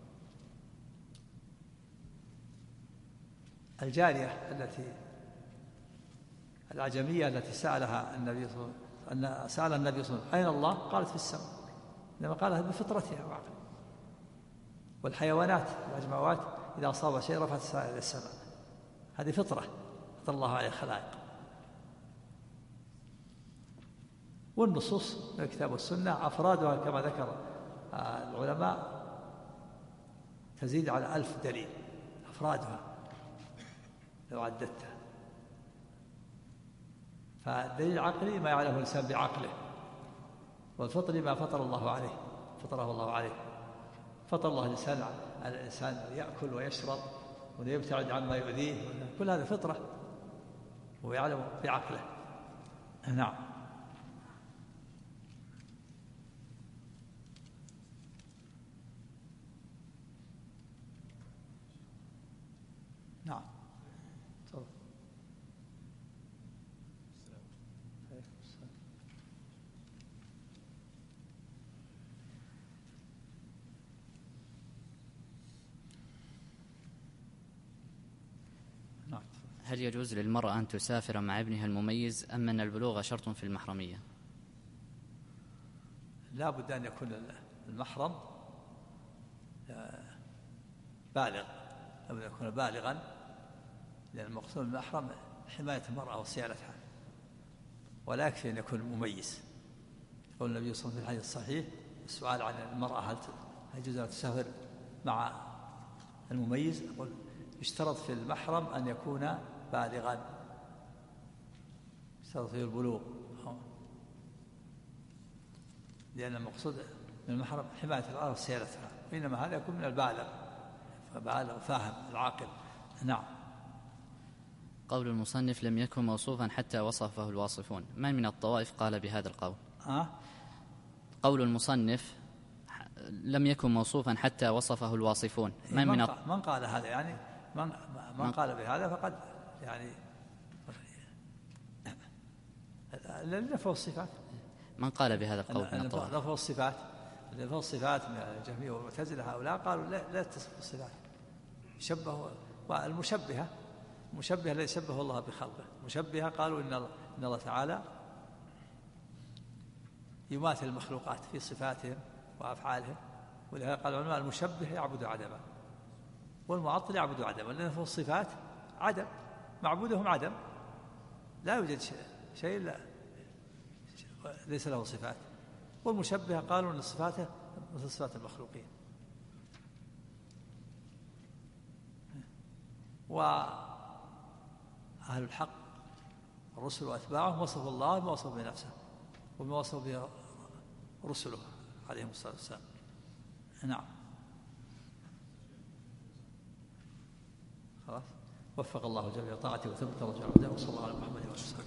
الجارية العجمية التي سألها النبي صلى الله عليه وسلم، سأل النبي صلى الله عليه وسلم أين الله؟ قالت في السماء، إنما قالها بفطرتها وعقلها. والحيوانات الأجمعات إذا أصاب شيء رفعت السماء إلى السماء، هذه فطرة فطر الله عليه الخلائق. والنصوص من الكتاب والسنة أفرادها كما ذكر العلماء تزيد على 1000 دليل أفرادها لو عددتها. فالدليل العقلي ما يعلمه الإنسان بعقله، والفطري ما فطر الله عليه، فطره الله عليه. فطر الله الإنسان يأكل ويشرب ويبتعد عما يؤذيه، كل هذا فطرة ويعلم بعقله. نعم. نعم. هل يجوز للمرأة أن تسافر مع ابنها المميز أم أن البلوغ شرط في المحرمية؟ لا بد أن يكون المحرم بالغ، لابد أن يكون بالغا، لأن المقصود المحرم حماية المرأة وصيانتها، ولا يكفي أن يكون مميز. يقول النبي صلى الله عليه وسلم في الحديث الصحيح السؤال عن المرأة هل يجوز أن تسافر مع المميز، يقول يشترط في المحرم أن يكون بالغا، يشترط فيه البلوغ، لأن المقصود من المحرم حماية المرأة وصيانتها، وإنما هذا يكون من البالغ، فبالغ فاهم العاقل. نعم. قول المصنف لم يكن موصوفا حتى وصفه الواصفون، من الطوائف قال بهذا القول؟ قول المصنف لم يكن موصوفا حتى وصفه الواصفون، من قال هذا؟ يعني من قال بهذا فقد يعني نفوا الصفات. من قال بهذا القول من الطوائف؟ نفوا الصفات من الجهمية والمعتزلة، هؤلاء قالوا لا تصف الصفات، شبهوا. والمشبهة الذي شبه الله بخلقه، المشبهة قالوا إن الله تعالى يماثل المخلوقات في صفاتهم وأفعالهم، ولهذا قال العلماء المشبه يعبد عدما والمعطل يعبد عدما، لأن في الصفات عدم، معبودهم عدم، لا يوجد شيء ليس له صفات. والمشبهة قالوا أن صفاته مثل صفات المخلوقين. وأهل الحق الرسل وأتباعهم وصفوا الله بما وصف بنفسه وما وصف به رسله عليهم الصلاة والسلام. نعم. خلاص، وفق الله جميع طاعته وثبت رجع وصلى الله على محمد وسلم.